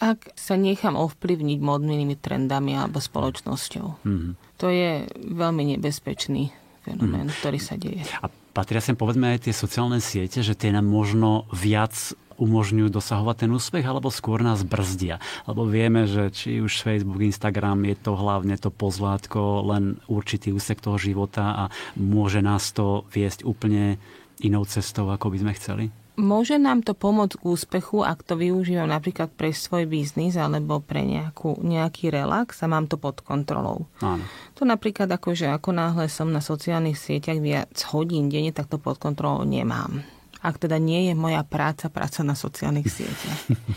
ak sa nechám ovplyvniť módnymi trendami alebo spoločnosťou. Mm-hmm. To je veľmi nebezpečný fenomén, mm-hmm. ktorý sa deje. A patria sem povedzme aj tie sociálne siete, že tie nám možno viac umožňujú dosahovať ten úspech, alebo skôr nás brzdia. Lebo vieme, že či už Facebook, Instagram, je to hlavne to pozlátko, len určitý úsek toho života a môže nás to viesť úplne inou cestou, ako by sme chceli? Môže nám to pomôcť k úspechu, ak to využívam napríklad pre svoj biznis alebo pre nejakú, nejaký relax a mám to pod kontrolou. Áno. To napríklad ako, že ako náhle som na sociálnych sieťach viac hodín denne, tak to pod kontrolou nemám. Ak teda nie je moja práca, práca na sociálnych sieťach.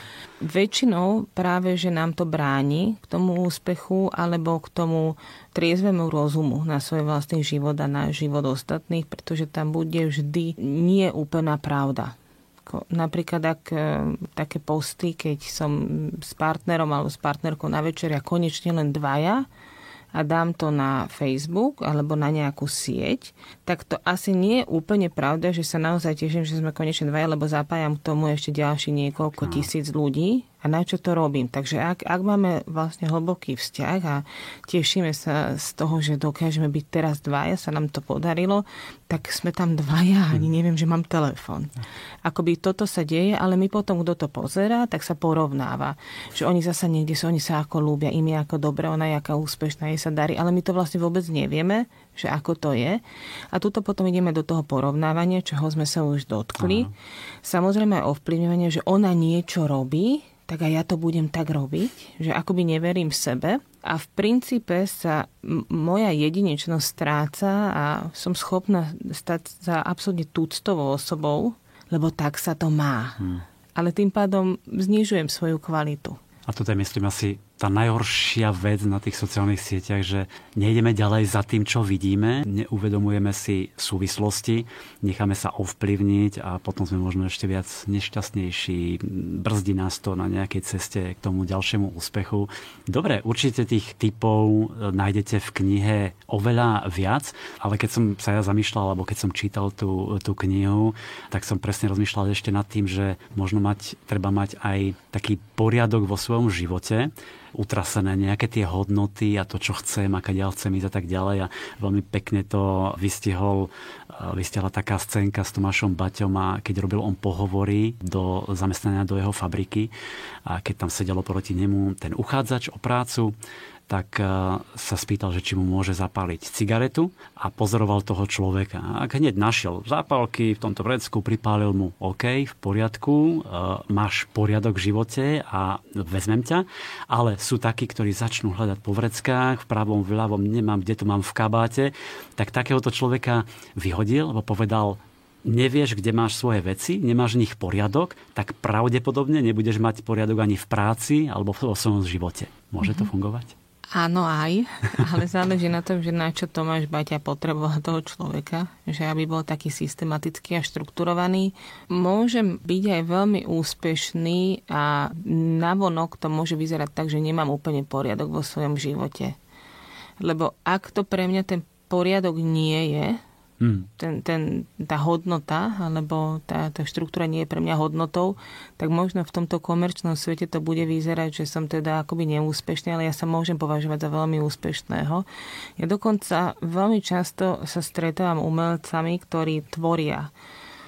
Väčšinou práve, že nám to bráni k tomu úspechu alebo k tomu triezvemu rozumu na svoj vlastný život a na život ostatných, pretože tam bude vždy nie úplná pravda. Napríklad ak také posty, keď som s partnerom alebo s partnerkou na večeri a konečne len dvaja a dám to na Facebook alebo na nejakú sieť, tak to asi nie je úplne pravda, že sa naozaj teším, že sme konečne dvaja, lebo zapájam k tomu ešte ďalší niekoľko tisíc ľudí. A na čo to robím? Takže ak, ak máme vlastne hlboký vzťah a tešíme sa z toho, že dokážeme byť teraz dvaja, sa nám to podarilo, tak sme tam dvaja, ani neviem, že mám telefón. Akoby toto sa deje, ale my potom, kto to pozerá, tak sa porovnáva. Že oni zasa niekde sú, oni sa ako ľúbia, im je ako dobre, ona je aká úspešná, jej sa darí, ale my to vlastne vôbec nevieme, že ako to je. A tuto potom ideme do toho porovnávania, čoho sme sa už dotkli. Aha. Samozrejme aj ovplyvňovanie, že ona niečo robí, tak aj ja to budem tak robiť, že akoby neverím v sebe a v princípe sa m- moja jedinečnosť stráca a som schopná stať za absolútne tuctovou osobou, lebo tak sa to má. Hmm. Ale tým pádom znižujem svoju kvalitu. A toto je, myslím, asi tá najhoršia vec na tých sociálnych sieťach, že nejdeme ďalej za tým, čo vidíme, neuvedomujeme si súvislosti, necháme sa ovplyvniť a potom sme možno ešte viac nešťastnejší, brzdí nás to na nejakej ceste k tomu ďalšiemu úspechu. Dobre, určite tých typov nájdete v knihe oveľa viac, ale keď som sa ja zamýšľal, alebo keď som čítal tú, tú knihu, tak som presne rozmýšľal ešte nad tým, že možno mať, treba mať aj taký poriadok vo svojom živote, utrasené nejaké tie hodnoty a to, čo chcem, aká ďalej chcem ísť a tak ďalej. A veľmi pekne to vystihol, vystihla taká scénka s Tomášom Baťom, a keď robil on pohovory do zamestnania do jeho fabriky a keď tam sedelo proti nemu ten uchádzač o prácu, tak sa spýtal, že či mu môže zapáliť cigaretu a pozoroval toho človeka. A hneď našiel zápalky v tomto vrecku, pripálil mu, OK, v poriadku, máš poriadok v živote a vezmem ťa, ale sú takí, ktorí začnú hľadať po vreckách, v pravom, v ľavom, nemám, kde to mám v kabáte, tak takéhoto človeka vyhodil, lebo povedal, nevieš, kde máš svoje veci, nemáš v nich poriadok, tak pravdepodobne nebudeš mať poriadok ani v práci alebo v svojom živote. Môže to fungovať? Áno aj, ale záleží na tom, že na čo Tomáš Baťa potreboval toho človeka, že aby bol taký systematický a štrukturovaný. Môžem byť aj veľmi úspešný a navonok to môže vyzerať tak, že nemám úplne poriadok vo svojom živote. Lebo ak to pre mňa ten poriadok nie je, Hmm. Ten, ten, tá hodnota, alebo tá, tá štruktúra nie je pre mňa hodnotou, tak možno v tomto komerčnom svete to bude vyzerať, že som teda akoby neúspešný, ale ja sa môžem považovať za veľmi úspešného. Ja dokonca veľmi často sa stretávam umelcami, ktorí tvoria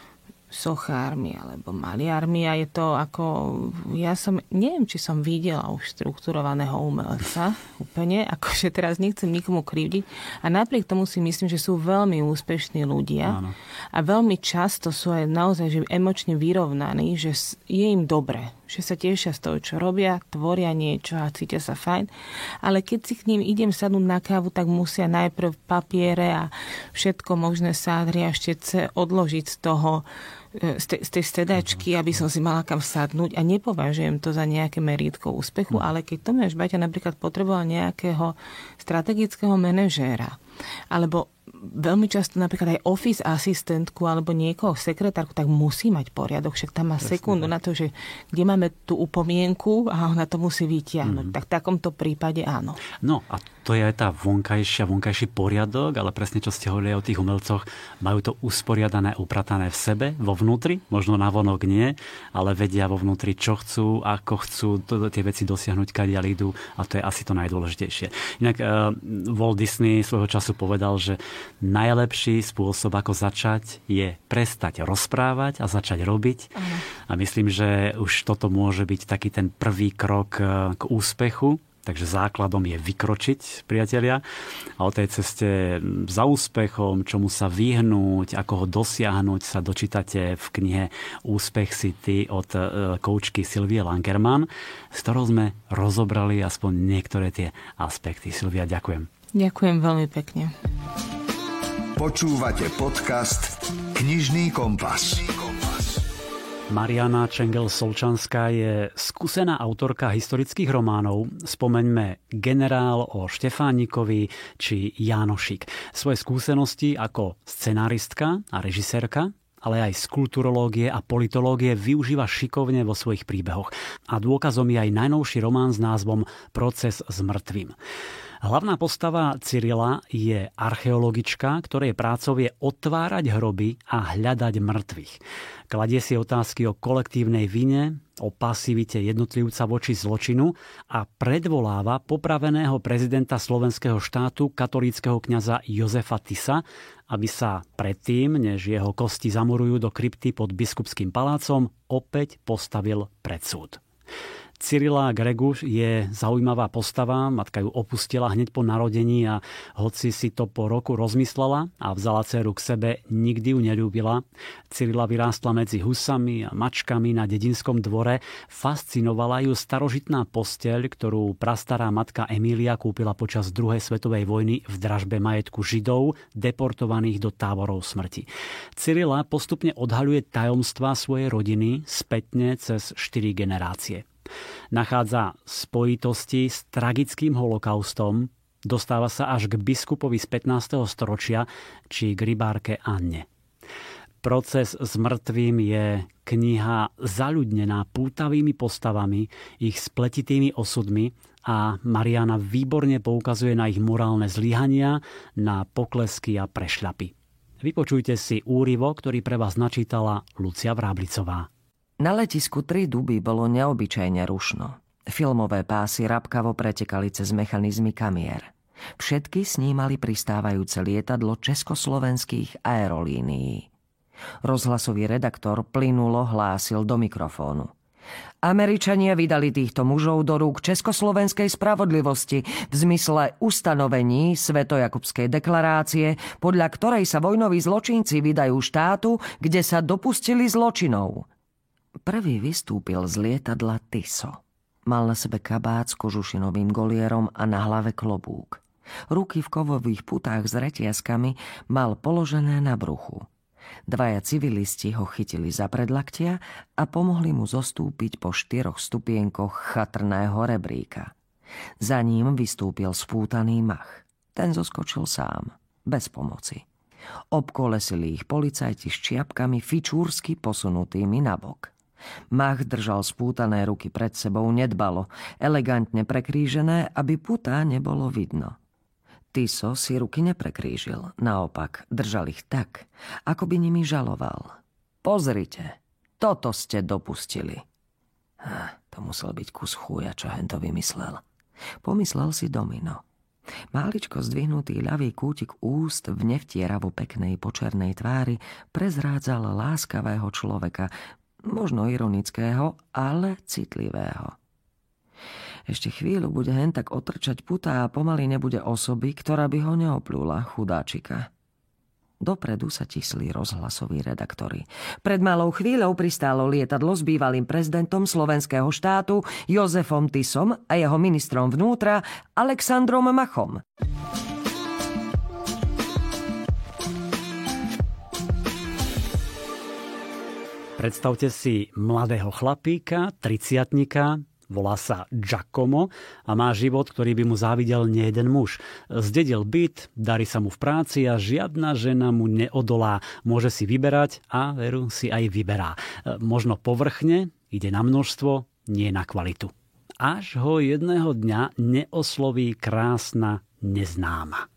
sochármi alebo maliarmi a je to ako, ja som, neviem, či som videla už štrukturovaného umelca úplne, akože teraz nechcem nikomu krivdiť a napriek tomu si myslím, že sú veľmi úspešní ľudia. Áno. A veľmi často sú aj naozaj že emočne vyrovnaní, že je im dobre, že sa tešia z toho, čo robia, tvoria niečo a cítia sa fajn, ale keď si k ním idem sadnúť na kávu, tak musia najprv papiere a všetko možné sádry a štece odložiť z toho z tej, z tej sedačky, aby som si mala kam sadnúť a nepovažujem to za nejaké merítko úspechu, ale keď Tomáš Baťa napríklad potreboval nejakého strategického manažéra Alebo veľmi často napríklad aj office asistentku alebo niekoho, sekretárku, tak musí mať poriadok, však tam má Presne, sekundu tak. na to, že kde máme tú upomienku a ona to musí vytiahnuť. Mm. Tak v takomto prípade áno. No a to je aj tá vonkajšia, vonkajší poriadok, ale presne čo ste hovorili o tých umelcoch, majú to usporiadané, upratané v sebe, vo vnútri, možno navonok nie, ale vedia vo vnútri, čo chcú, ako chcú to, tie veci dosiahnuť, kadiaľ idú, a to je asi to najdôležitejšie. Inak uh, Walt Disney svojho času povedal, že najlepší spôsob, ako začať, je prestať rozprávať a začať robiť. Aha. A myslím, že už toto môže byť taký ten prvý krok k úspechu. Takže základom je vykročiť, priatelia. A o tej ceste za úspechom, čomu sa vyhnúť, ako ho dosiahnuť, sa dočítate v knihe Úspech si ty od koučky Sylvie Langermann, s ktorou sme rozobrali aspoň niektoré tie aspekty. Sylvia, ďakujem. Ďakujem veľmi pekne. Počúvate podcast Knižný kompas. Mariana Čengel-Solčanská je skúsená autorka historických románov. Spomeňme Generál o Štefánikovi či Jánošik. Svoje skúsenosti ako scenáristka a režisérka, ale aj z kulturológie a politológie využíva šikovne vo svojich príbehoch. A dôkazom je aj najnovší román s názvom Proces s mŕtvým. Hlavná postava Cyrila je archeologička, ktorej prácou je otvárať hroby a hľadať mŕtvych. Kladie si otázky o kolektívnej vine, o pasivite jednotlivca voči zločinu a predvoláva popraveného prezidenta slovenského štátu, katolíckeho kňaza Jozefa Tisa, aby sa predtým, než jeho kosti zamurujú do krypty pod Biskupským palácom, opäť postavil pred súd. Cyrila Greguš je zaujímavá postava, matka ju opustila hneď po narodení a hoci si to po roku rozmyslela a vzala dceru k sebe, nikdy ju neľúbila. Cyrila vyrástla medzi husami a mačkami na dedinskom dvore. Fascinovala ju starožitná posteľ, ktorú prastará matka Emília kúpila počas druhej svetovej vojny v dražbe majetku Židov, deportovaných do táborov smrti. Cyrila postupne odhaľuje tajomstvá svojej rodiny spätne cez štyri generácie. Nachádza spojitosti s tragickým holokaustom, dostáva sa až k biskupovi z pätnásteho storočia či k rybárke Anne. Proces s mŕtvým je kniha zaľudnená pútavými postavami, ich spletitými osudmi a Mariana výborne poukazuje na ich morálne zlyhania, na poklesky a prešľapy. Vypočujte si úryvok, ktorý pre vás načítala Lucia Vráblicová. Na letisku Tri Duby bolo neobyčajne rušno. Filmové pásy rabkavo pretekali cez mechanizmy kamier. Všetky snímali pristávajúce lietadlo československých aerolínií. Rozhlasový redaktor plynulo hlásil do mikrofónu. Američania vydali týchto mužov do rúk československej spravodlivosti v zmysle ustanovení Svetojakubskej deklarácie, podľa ktorej sa vojnoví zločinci vydajú štátu, kde sa dopustili zločinov. Prvý vystúpil z lietadla Tiso. Mal na sebe kabát s kožušinovým golierom a na hlave klobúk. Ruky v kovových putách s reťazkami mal položené na bruchu. Dvaja civilisti ho chytili za predlaktia a pomohli mu zostúpiť po štyroch stupienkoch chatrného rebríka. Za ním vystúpil spútaný mach. Ten zoskočil sám, bez pomoci. Obkolesili ich policajti s čiapkami fičúrsky posunutými nabok. Mach držal spútané ruky pred sebou nedbalo, elegantne prekrížené, aby putá nebolo vidno. Tiso si ruky neprekrížil, naopak držal ich tak, ako by nimi žaloval. Pozrite, toto ste dopustili. Ah, to musel byť kus chúja, čo hento vymyslel. Pomyslel si Domino. Máličko zdvihnutý ľavý kútik úst v nevtieravo peknej počernej tvári prezrádzal láskavého človeka, možno ironického, ale citlivého. Ešte chvíľu bude hen tak otrčať putá a pomaly nebude osoby, ktorá by ho neopľula, chudáčika. Dopredu sa tisli rozhlasoví redaktori. Pred malou chvíľou pristálo lietadlo s bývalým prezidentom slovenského štátu Jozefom Tisom a jeho ministrom vnútra Alexandrom Machom. Predstavte si mladého chlapíka, triciatnika, volá sa Giacomo a má život, ktorý by mu závidel nejeden muž. Zdedil byt, darí sa mu v práci a žiadna žena mu neodolá. Môže si vyberať a veru si aj vyberá. Možno povrchne, ide na množstvo, nie na kvalitu. Až ho jedného dňa neosloví krásna neznáma.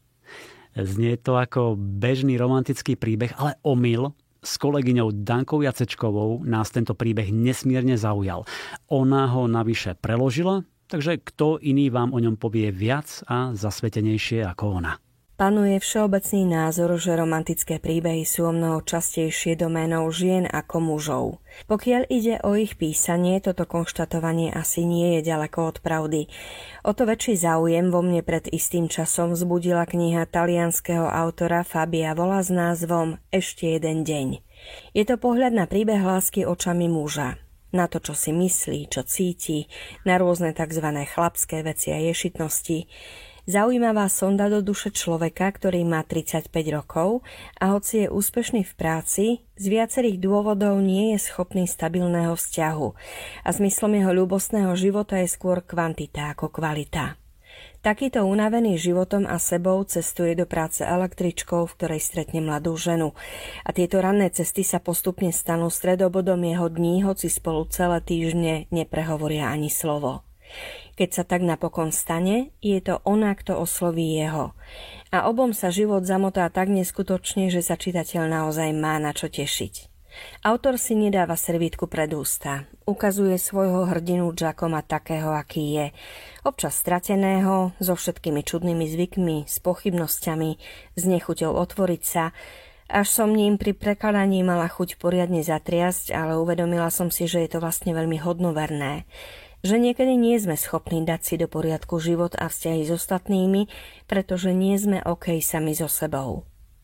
Znie to ako bežný romantický príbeh, ale omyl. S kolegyňou Dankou Jacečkovou nás tento príbeh nesmierne zaujal. Ona ho navyše preložila, takže kto iný vám o ňom povie viac a zasvetenejšie ako ona. Panuje všeobecný názor, že romantické príbehy sú omnoho častejšie doménou žien ako mužov. Pokiaľ ide o ich písanie, toto konštatovanie asi nie je ďaleko od pravdy. O to väčší záujem vo mne pred istým časom vzbudila kniha talianskeho autora Fabia Vola s názvom Ešte jeden deň. Je to pohľad na príbeh lásky očami muža. Na to, čo si myslí, čo cíti, na rôzne tzv. Chlapské veci a ješitnosti. Zaujímavá sonda do duše človeka, ktorý má tridsaťpäť rokov a hoci je úspešný v práci, z viacerých dôvodov nie je schopný stabilného vzťahu a zmyslom jeho ľúbostného života je skôr kvantita ako kvalita. Takýto unavený životom a sebou cestuje do práce električkou, v ktorej stretne mladú ženu. A tieto ranné cesty sa postupne stanú stredobodom jeho dní, hoci spolu celé týždne neprehovoria ani slovo. Keď sa tak napokon stane, je to ona, kto osloví jeho. A obom sa život zamotá tak neskutočne, že sa čitateľ naozaj má na čo tešiť. Autor si nedáva servítku pred ústa. Ukazuje svojho hrdinu Giacoma takého, aký je. Občas strateného, so všetkými čudnými zvykmi, s pochybnosťami, s nechuťou otvoriť sa. Až som ním pri prekladaní mala chuť poriadne zatriasť, ale uvedomila som si, že je to vlastne veľmi hodnoverné. Že niekedy nie sme schopní dať si do poriadku život a vzťahy s ostatnými, pretože nie sme OK sami so sebou.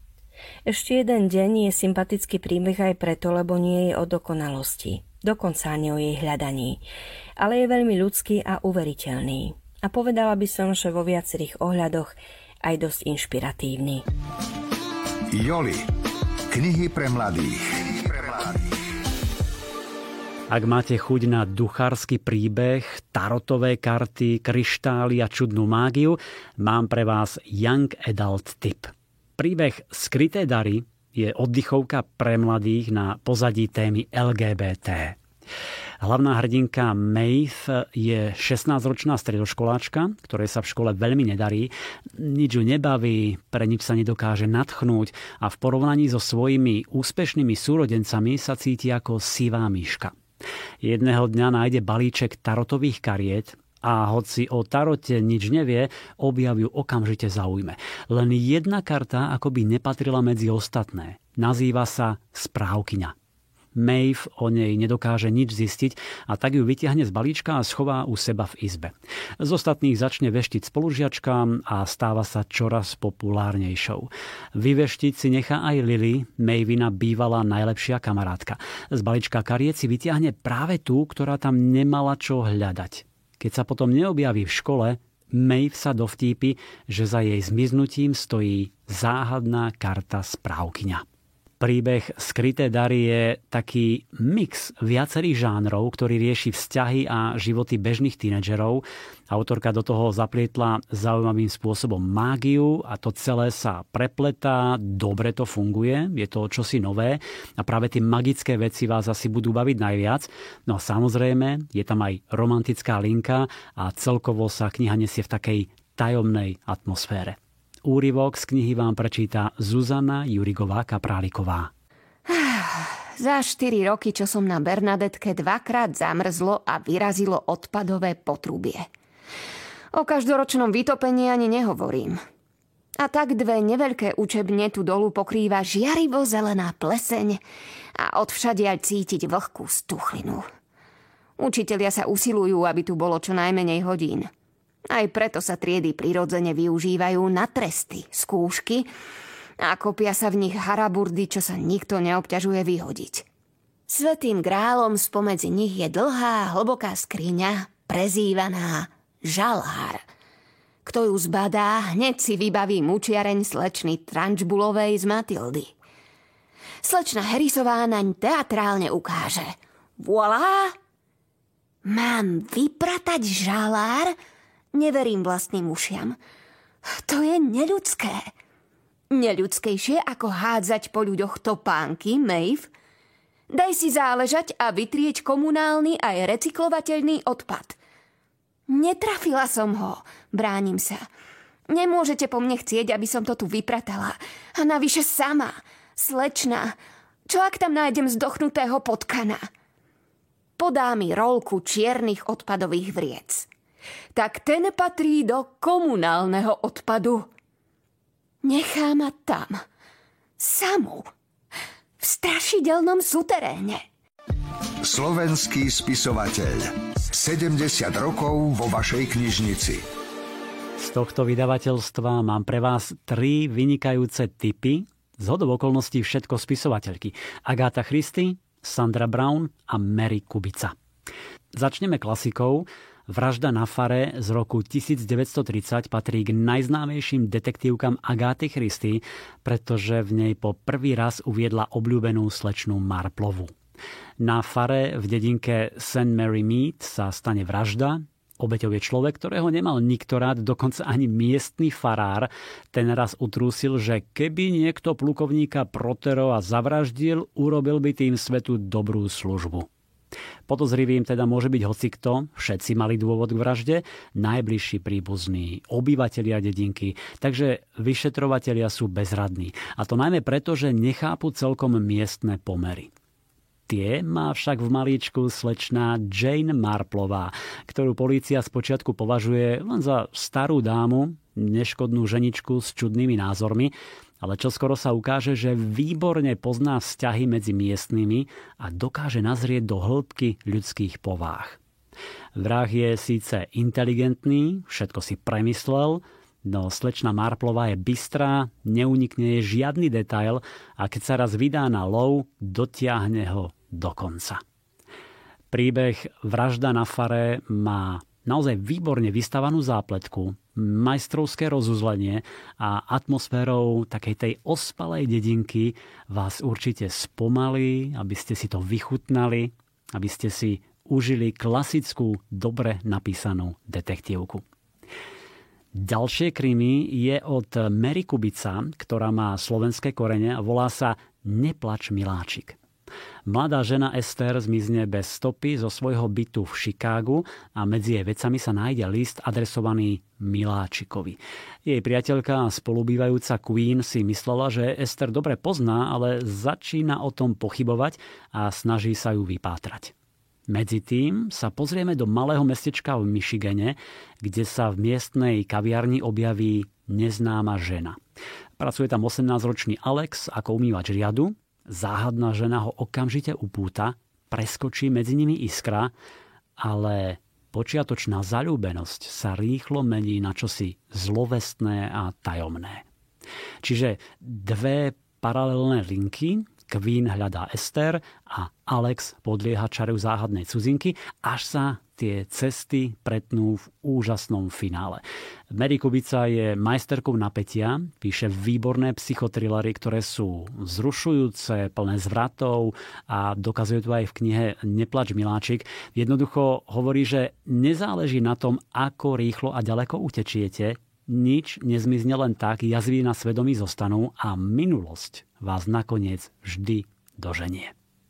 Ešte jeden deň je sympatický príbeh aj preto, lebo nie je o dokonalosti, dokonca ani o jej hľadaní, ale je veľmi ľudský a uveriteľný. A povedala by som, že vo viacerých ohľadoch aj dosť inšpiratívny. Joli. Knihy pre mladých. Ak máte chuť na duchársky príbeh, tarotové karty, kryštály a čudnú mágiu, mám pre vás Young Adult tip. Príbeh Skryté dary je oddychovka pre mladých na pozadí témy el gé bé té. Hlavná hrdinka Maeve je šestnásťročná stredoškoláčka, ktorej sa v škole veľmi nedarí, nič ju nebaví, pre nič sa nedokáže nadchnúť a v porovnaní so svojimi úspešnými súrodencami sa cíti ako sivá myška. Jedného dňa nájde balíček tarotových kariet a hoci o tarote nič nevie, objav ju okamžite zaujme. Len jedna karta akoby nepatrila medzi ostatné. Nazýva sa Správkyňa. Maeve o nej nedokáže nič zistiť a tak ju vytiahne z balíčka a schová u seba v izbe. Z ostatných začne veštiť spolužiačkám a stáva sa čoraz populárnejšou. Vyveštiť si nechá aj Lily, Maevina bývalá najlepšia kamarátka. Z balíčka kariet si vytiahne práve tú, ktorá tam nemala čo hľadať. Keď sa potom neobjaví v škole, Maeve sa dovtípi, že za jej zmiznutím stojí záhadná karta Správkyňa. Príbeh Skryté dary je taký mix viacerých žánrov, ktorý rieši vzťahy a životy bežných tínedžerov. Autorka do toho zaplietla zaujímavým spôsobom mágiu a to celé sa prepletá, dobre to funguje, je to čosi nové a práve tie magické veci vás asi budú baviť najviac. No a samozrejme, je tam aj romantická linka a celkovo sa kniha nesie v takej tajomnej atmosfére. Úryvok z knihy vám prečíta Zuzana Jurigová-Kapráliková. Za štyri roky, čo som na Bernadetke, dvakrát zamrzlo a vyrazilo odpadové potrubie. O každoročnom vytopení ani nehovorím. A tak dve neveľké učebne tu dolu pokrýva žiarivo zelená pleseň a odvšadiaľ cítiť vlhkú stuchlinu. Učitelia sa usilujú, aby tu bolo čo najmenej hodín. Aj preto sa triedy prirodzene využívajú na tresty, skúšky a kopia sa v nich haraburdy, čo sa nikto neobťažuje vyhodiť. Svätým grálom spomedzi nich je dlhá, hlboká skriňa, prezývaná žalár. Kto ju zbadá, hneď si vybaví mučiareň slečny Trančbulovej z Matildy. Slečna Harrisová naň teatrálne ukáže. Voilà! Mám vypratať žalár? Neverím vlastným ušiam. To je neľudské. Neľudskejšie ako hádzať po ľuďoch topánky, Maeve. Daj si záležať a vytrieť komunálny aj recyklovateľný odpad. Netrafila som ho. Bránim sa. Nemôžete po mne chcieť, aby som to tu vypratala. A navyše sama. Slečna. Čo ak tam nájdem zdochnutého potkana? Podá mi rolku čiernych odpadových vriec. Tak ten patrí do komunálneho odpadu. Nechá ma tam. Samu. V strašidelnom suteréne. Slovenský spisovateľ. sedemdesiat rokov vo vašej knižnici. Z tohto vydavateľstva mám pre vás tri vynikajúce tipy. Zhodou okolností všetko spisovateľky. Agatha Christie, Sandra Brown a Mary Kubica. Začneme klasikou. Vražda na fare z roku devätnásťtridsať patrí k najznámejším detektívkam Agáty Christie, pretože v nej po prvý raz uviedla obľúbenú slečnu Marplovu. Na fare v dedinke Saint Mary Mead sa stane vražda. Obeťou je človek, ktorého nemal nikto rád, dokonca ani miestny farár. Ten raz utrúsil, že keby niekto plukovníka Proterova zavraždil, urobil by tým svetu dobrú službu. Podozrivým teda môže byť hocikto, všetci mali dôvod k vražde, najbližší príbuzní, obyvatelia dedinky, takže vyšetrovatelia sú bezradní. A to najmä preto, že nechápu celkom miestne pomery. Tie má však v malíčku slečná Jane Marplová, ktorú polícia spočiatku považuje len za starú dámu, neškodnú ženičku s čudnými názormi, ale čoskoro sa ukáže, že výborne pozná vzťahy medzi miestnymi a dokáže nazrieť do hĺbky ľudských povách. Vrah je síce inteligentný, všetko si premyslel, no slečna Marplová je bystrá, neunikne jej žiadny detail a keď sa raz vydá na lov, dotiahne ho do konca. Príbeh Vražda na fare má naozaj výborne vystavanú zápletku, majstrovské rozuzlenie a atmosférou takej tej ospalej dedinky vás určite spomalí, aby ste si to vychutnali, aby ste si užili klasickú, dobre napísanú detektívku. Ďalšie krimi je od Mary Kubica, ktorá má slovenské korene a volá sa Neplač miláčik. Mladá žena Ester zmizne bez stopy zo svojho bytu v Chicagu a medzi jej vecami sa nájde list adresovaný Miláčikovi. Jej priateľka a spolubývajúca Queen si myslela, že Ester dobre pozná, ale začína o tom pochybovať a snaží sa ju vypátrať. Medzi tým sa pozrieme do malého mestečka v Michigane, kde sa v miestnej kaviarni objaví neznáma žena. Pracuje tam osemnásťročný Alex ako umývač riadu. Záhadná žena ho okamžite upúta, preskočí medzi nimi iskra, ale počiatočná zaľúbenosť sa rýchlo mení na čosi zlovestné a tajomné. Čiže dve paralelné linky, Queen hľadá Ester a Alex podlieha čaru záhadnej cudzinky, až sa tie cesty pretnú v úžasnom finále. Mary Kubica je majsterkou napätia, píše výborné psychotrillery, ktoré sú vzrušujúce, plné zvratov a dokazuje to aj v knihe Neplač miláčik. Jednoducho hovorí, že nezáleží na tom, ako rýchlo a ďaleko utečiete, nič nezmizne len tak, jazvy na svedomí zostanú a minulosť vás nakoniec vždy doženie.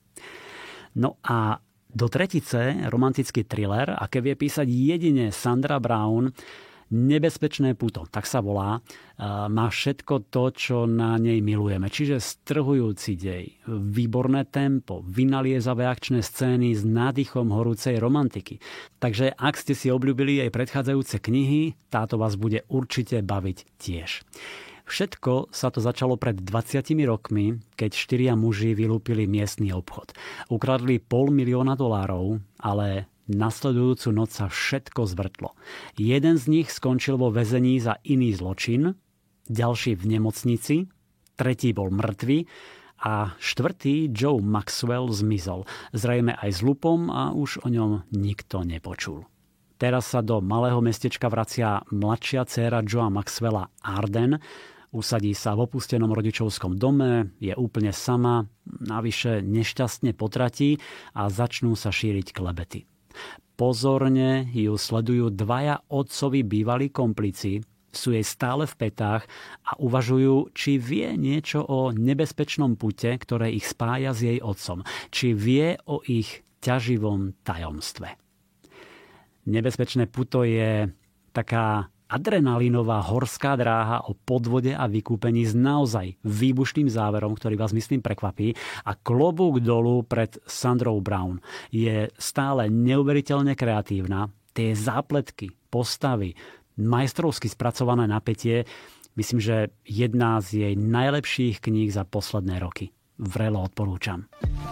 No a do tretice romantický thriller, aké vie písať jedine Sandra Brown, Nebezpečné puto, tak sa volá, má všetko to, čo na nej milujeme. Čiže strhujúci dej, výborné tempo, vynaliezavé akčné scény s nádychom horúcej romantiky. Takže ak ste si obľúbili jej predchádzajúce knihy, táto vás bude určite baviť tiež. Všetko sa to začalo pred dvadsiatimi rokmi, keď štyria muži vylúpili miestny obchod. Ukradli pol milióna dolárov, ale nasledujúcu noc sa všetko zvrtlo. Jeden z nich skončil vo väzení za iný zločin, ďalší v nemocnici, tretí bol mŕtvy a štvrtý Joe Maxwell zmizol. Zrejme aj s lupom a už o ňom nikto nepočul. Teraz sa do malého mestečka vracia mladšia dcéra Joea Maxwella Arden. Usadí sa v opustenom rodičovskom dome, je úplne sama, navyše nešťastne potratí a začnú sa šíriť klebety. Pozorne ju sledujú dvaja otcovi bývalí komplici, sú jej stále v petách a uvažujú, či vie niečo o nebezpečnom pute, ktoré ich spája s jej otcom. Či vie o ich ťaživom tajomstve. Nebezpečné puto je taká adrenalinová horská dráha o podvode a vykúpení s naozaj výbušným záverom, ktorý vás myslím prekvapí. A klobúk dolu pred Sandrou Brown. Je stále neuveriteľne kreatívna. Tie zápletky, postavy, majstrovsky spracované napätie, myslím, že jedna z jej najlepších kníh za posledné roky. Vrelo odporúčam.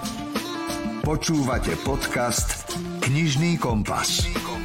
Počúvate podcast Knižný kompas.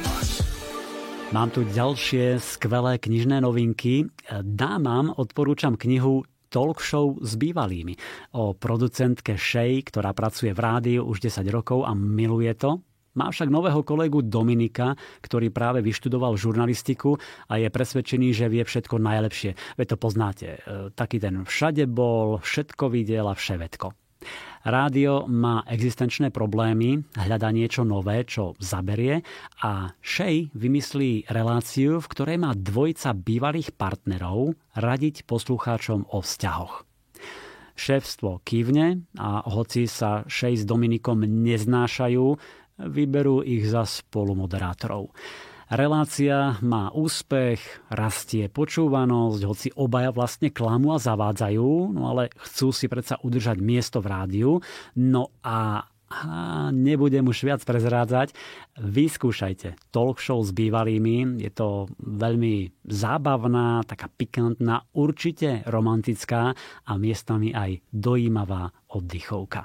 Mám tu ďalšie skvelé knižné novinky. Dámam odporúčam knihu Talk show s bývalými o producentke Shay, ktorá pracuje v rádiu už desať rokov a miluje to. Má však nového kolegu Dominika, ktorý práve vyštudoval žurnalistiku a je presvedčený, že vie všetko najlepšie. Veď to poznáte. Taký ten všade bol, všetko videl a vševedko. Rádio má existenčné problémy, hľadá niečo nové, čo zaberie a Shay vymyslí reláciu, v ktorej má dvojica bývalých partnerov radiť poslucháčom o vzťahoch. Šéfstvo kývne a hoci sa Shay s Dominikom neznášajú, vyberú ich za spolumoderátorov. Relácia má úspech, rastie počúvanosť, hoci obaja vlastne klamú a zavádzajú, no ale chcú si predsa udržať miesto v rádiu. No a, a nebudem už viac prezrádzať, vyskúšajte Talk show s bývalými, je to veľmi zábavná, taká pikantná, určite romantická a miestami aj dojímavá oddychovka.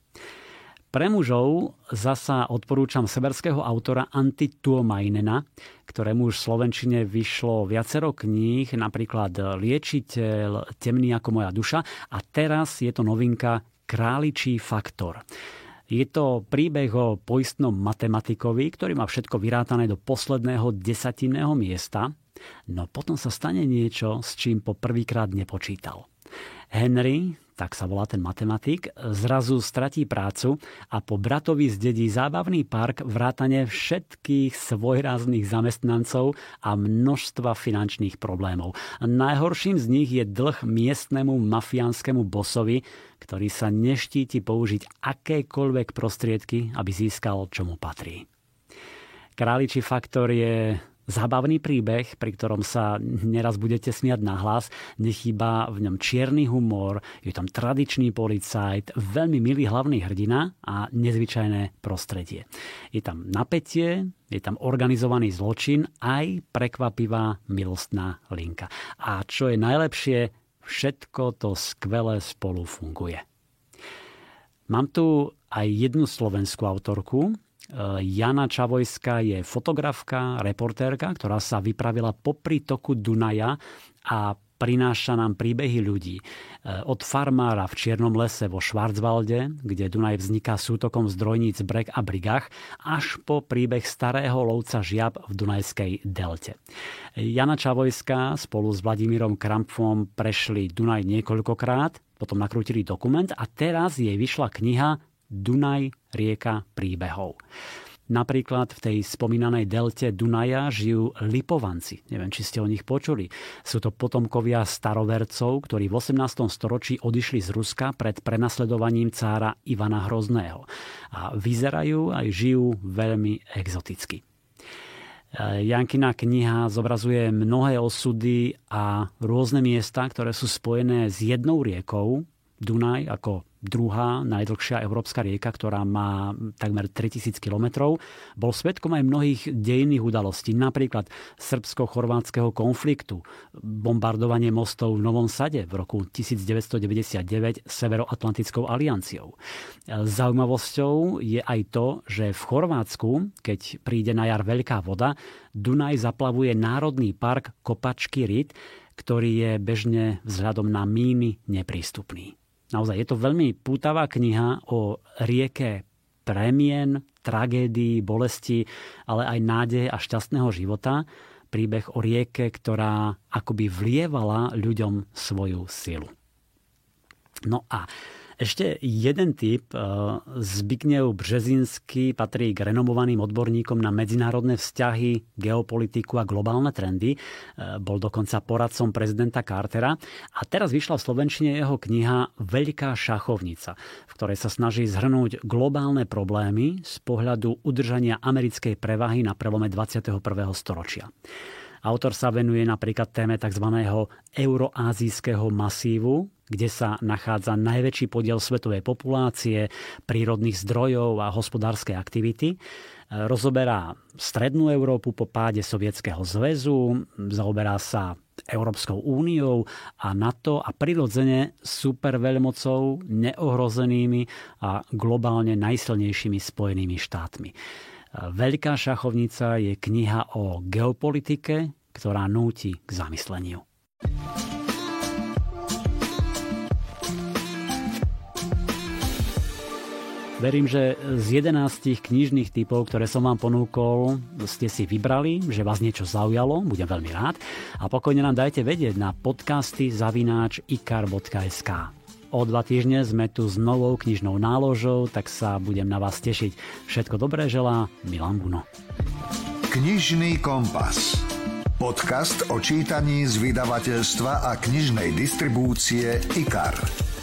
Pre mužov zasa odporúčam severského autora Antti Tuomainena, ktorému už v slovenčine vyšlo viacero kníh, napríklad Liečiteľ, Temný ako moja duša a teraz je to novinka Králičí faktor. Je to príbeh o poistnom matematikovi, ktorý má všetko vyrátané do posledného desatinného miesta, no potom sa stane niečo, s čím po prvýkrát nepočítal. Henry, tak sa volá ten matematik, zrazu stratí prácu a po bratovi zdedí zábavný park vrátane všetkých svojráznych zamestnancov a množstva finančných problémov. Najhorším z nich je dlh miestnemu mafiánskému bosovi, ktorý sa neštíti použiť akékoľvek prostriedky, aby získal, čo mu patrí. Králičí faktor je zábavný príbeh, pri ktorom sa neraz budete smiať nahlas. Nechýba v ňom čierny humor, je tam tradičný policajt, veľmi milý hlavný hrdina a nezvyčajné prostredie. Je tam napätie, je tam organizovaný zločin, aj prekvapivá milostná linka. A čo je najlepšie, všetko to skvele spolu funguje. Mám tu aj jednu slovenskú autorku. Jana Čavojská je fotografka, reportérka, ktorá sa vypravila popri toku Dunaja a prináša nám príbehy ľudí. Od farmára v Čiernom lese vo Schwarzwalde, kde Dunaj vzniká sútokom zdrojníc Breg a Brigach, až po príbeh starého lovca žiab v Dunajskej delte. Jana Čavojská spolu s Vladimírom Krampfom prešli Dunaj niekoľkokrát, potom nakrútili dokument a teraz jej vyšla kniha Dunaj, rieka príbehov. Napríklad v tej spomínanej delte Dunaja žijú Lipovanci. Neviem, či ste o nich počuli. Sú to potomkovia starovercov, ktorí v osemnástom storočí odišli z Ruska pred prenasledovaním cára Ivana Hrozného. A vyzerajú aj žijú veľmi exoticky. Jankina kniha zobrazuje mnohé osudy a rôzne miesta, ktoré sú spojené s jednou riekou, Dunaj ako druhá najdlhšia európska rieka, ktorá má takmer tritisíc kilometrov, bol svedkom aj mnohých dejinných udalostí, napríklad srbsko-chorvátskeho konfliktu, bombardovanie mostov v Novom Sade v roku devätnásťstodeväťdesiatdeväť Severoatlantickou alianciou. Zaujímavosťou je aj to, že v Chorvátsku, keď príde na jar veľká voda, Dunaj zaplavuje národný park Kopačký rit, ktorý je bežne vzhľadom na míny neprístupný. Naozaj je to veľmi pútavá kniha o rieke premien, tragédií, bolesti, ale aj nádeje a šťastného života. Príbeh o rieke, ktorá akoby vlievala ľuďom svoju silu. No a Ešte jeden tip. Zbigniew Březinský patrí k renomovaným odborníkom na medzinárodné vzťahy, geopolitiku a globálne trendy. Bol dokonca poradcom prezidenta Cartera. A teraz vyšla v slovenčine jeho kniha Veľká šachovnica, v ktorej sa snaží zhrnúť globálne problémy z pohľadu udržania americkej prevahy na prelome dvadsiateho prvého storočia. Autor sa venuje napríklad téme tzv. Euroázijského masívu, kde sa nachádza najväčší podiel svetovej populácie, prírodných zdrojov a hospodárskej aktivity. Rozoberá strednú Európu po páde Sovietskeho zväzu, zaoberá sa Európskou úniou a NATO a prirodzene superveľmocou, neohrozenými a globálne najsilnejšími Spojenými štátmi. Veľká šachovnica je kniha o geopolitike, ktorá núti k zamysleniu. Verím, že z jedenástich knižných typov, ktoré som vám ponúkol, ste si vybrali, že vás niečo zaujalo, budem veľmi rád. A pokojne nám dajte vedieť na podcasty zavináč ikar bodka es ká. O dva týždne sme tu s novou knižnou náložou, tak sa budem na vás tešiť. Všetko dobré želá Milan Buno. Knižný kompas. Podcast o čítaní z vydavateľstva a knižnej distribúcie IKAR.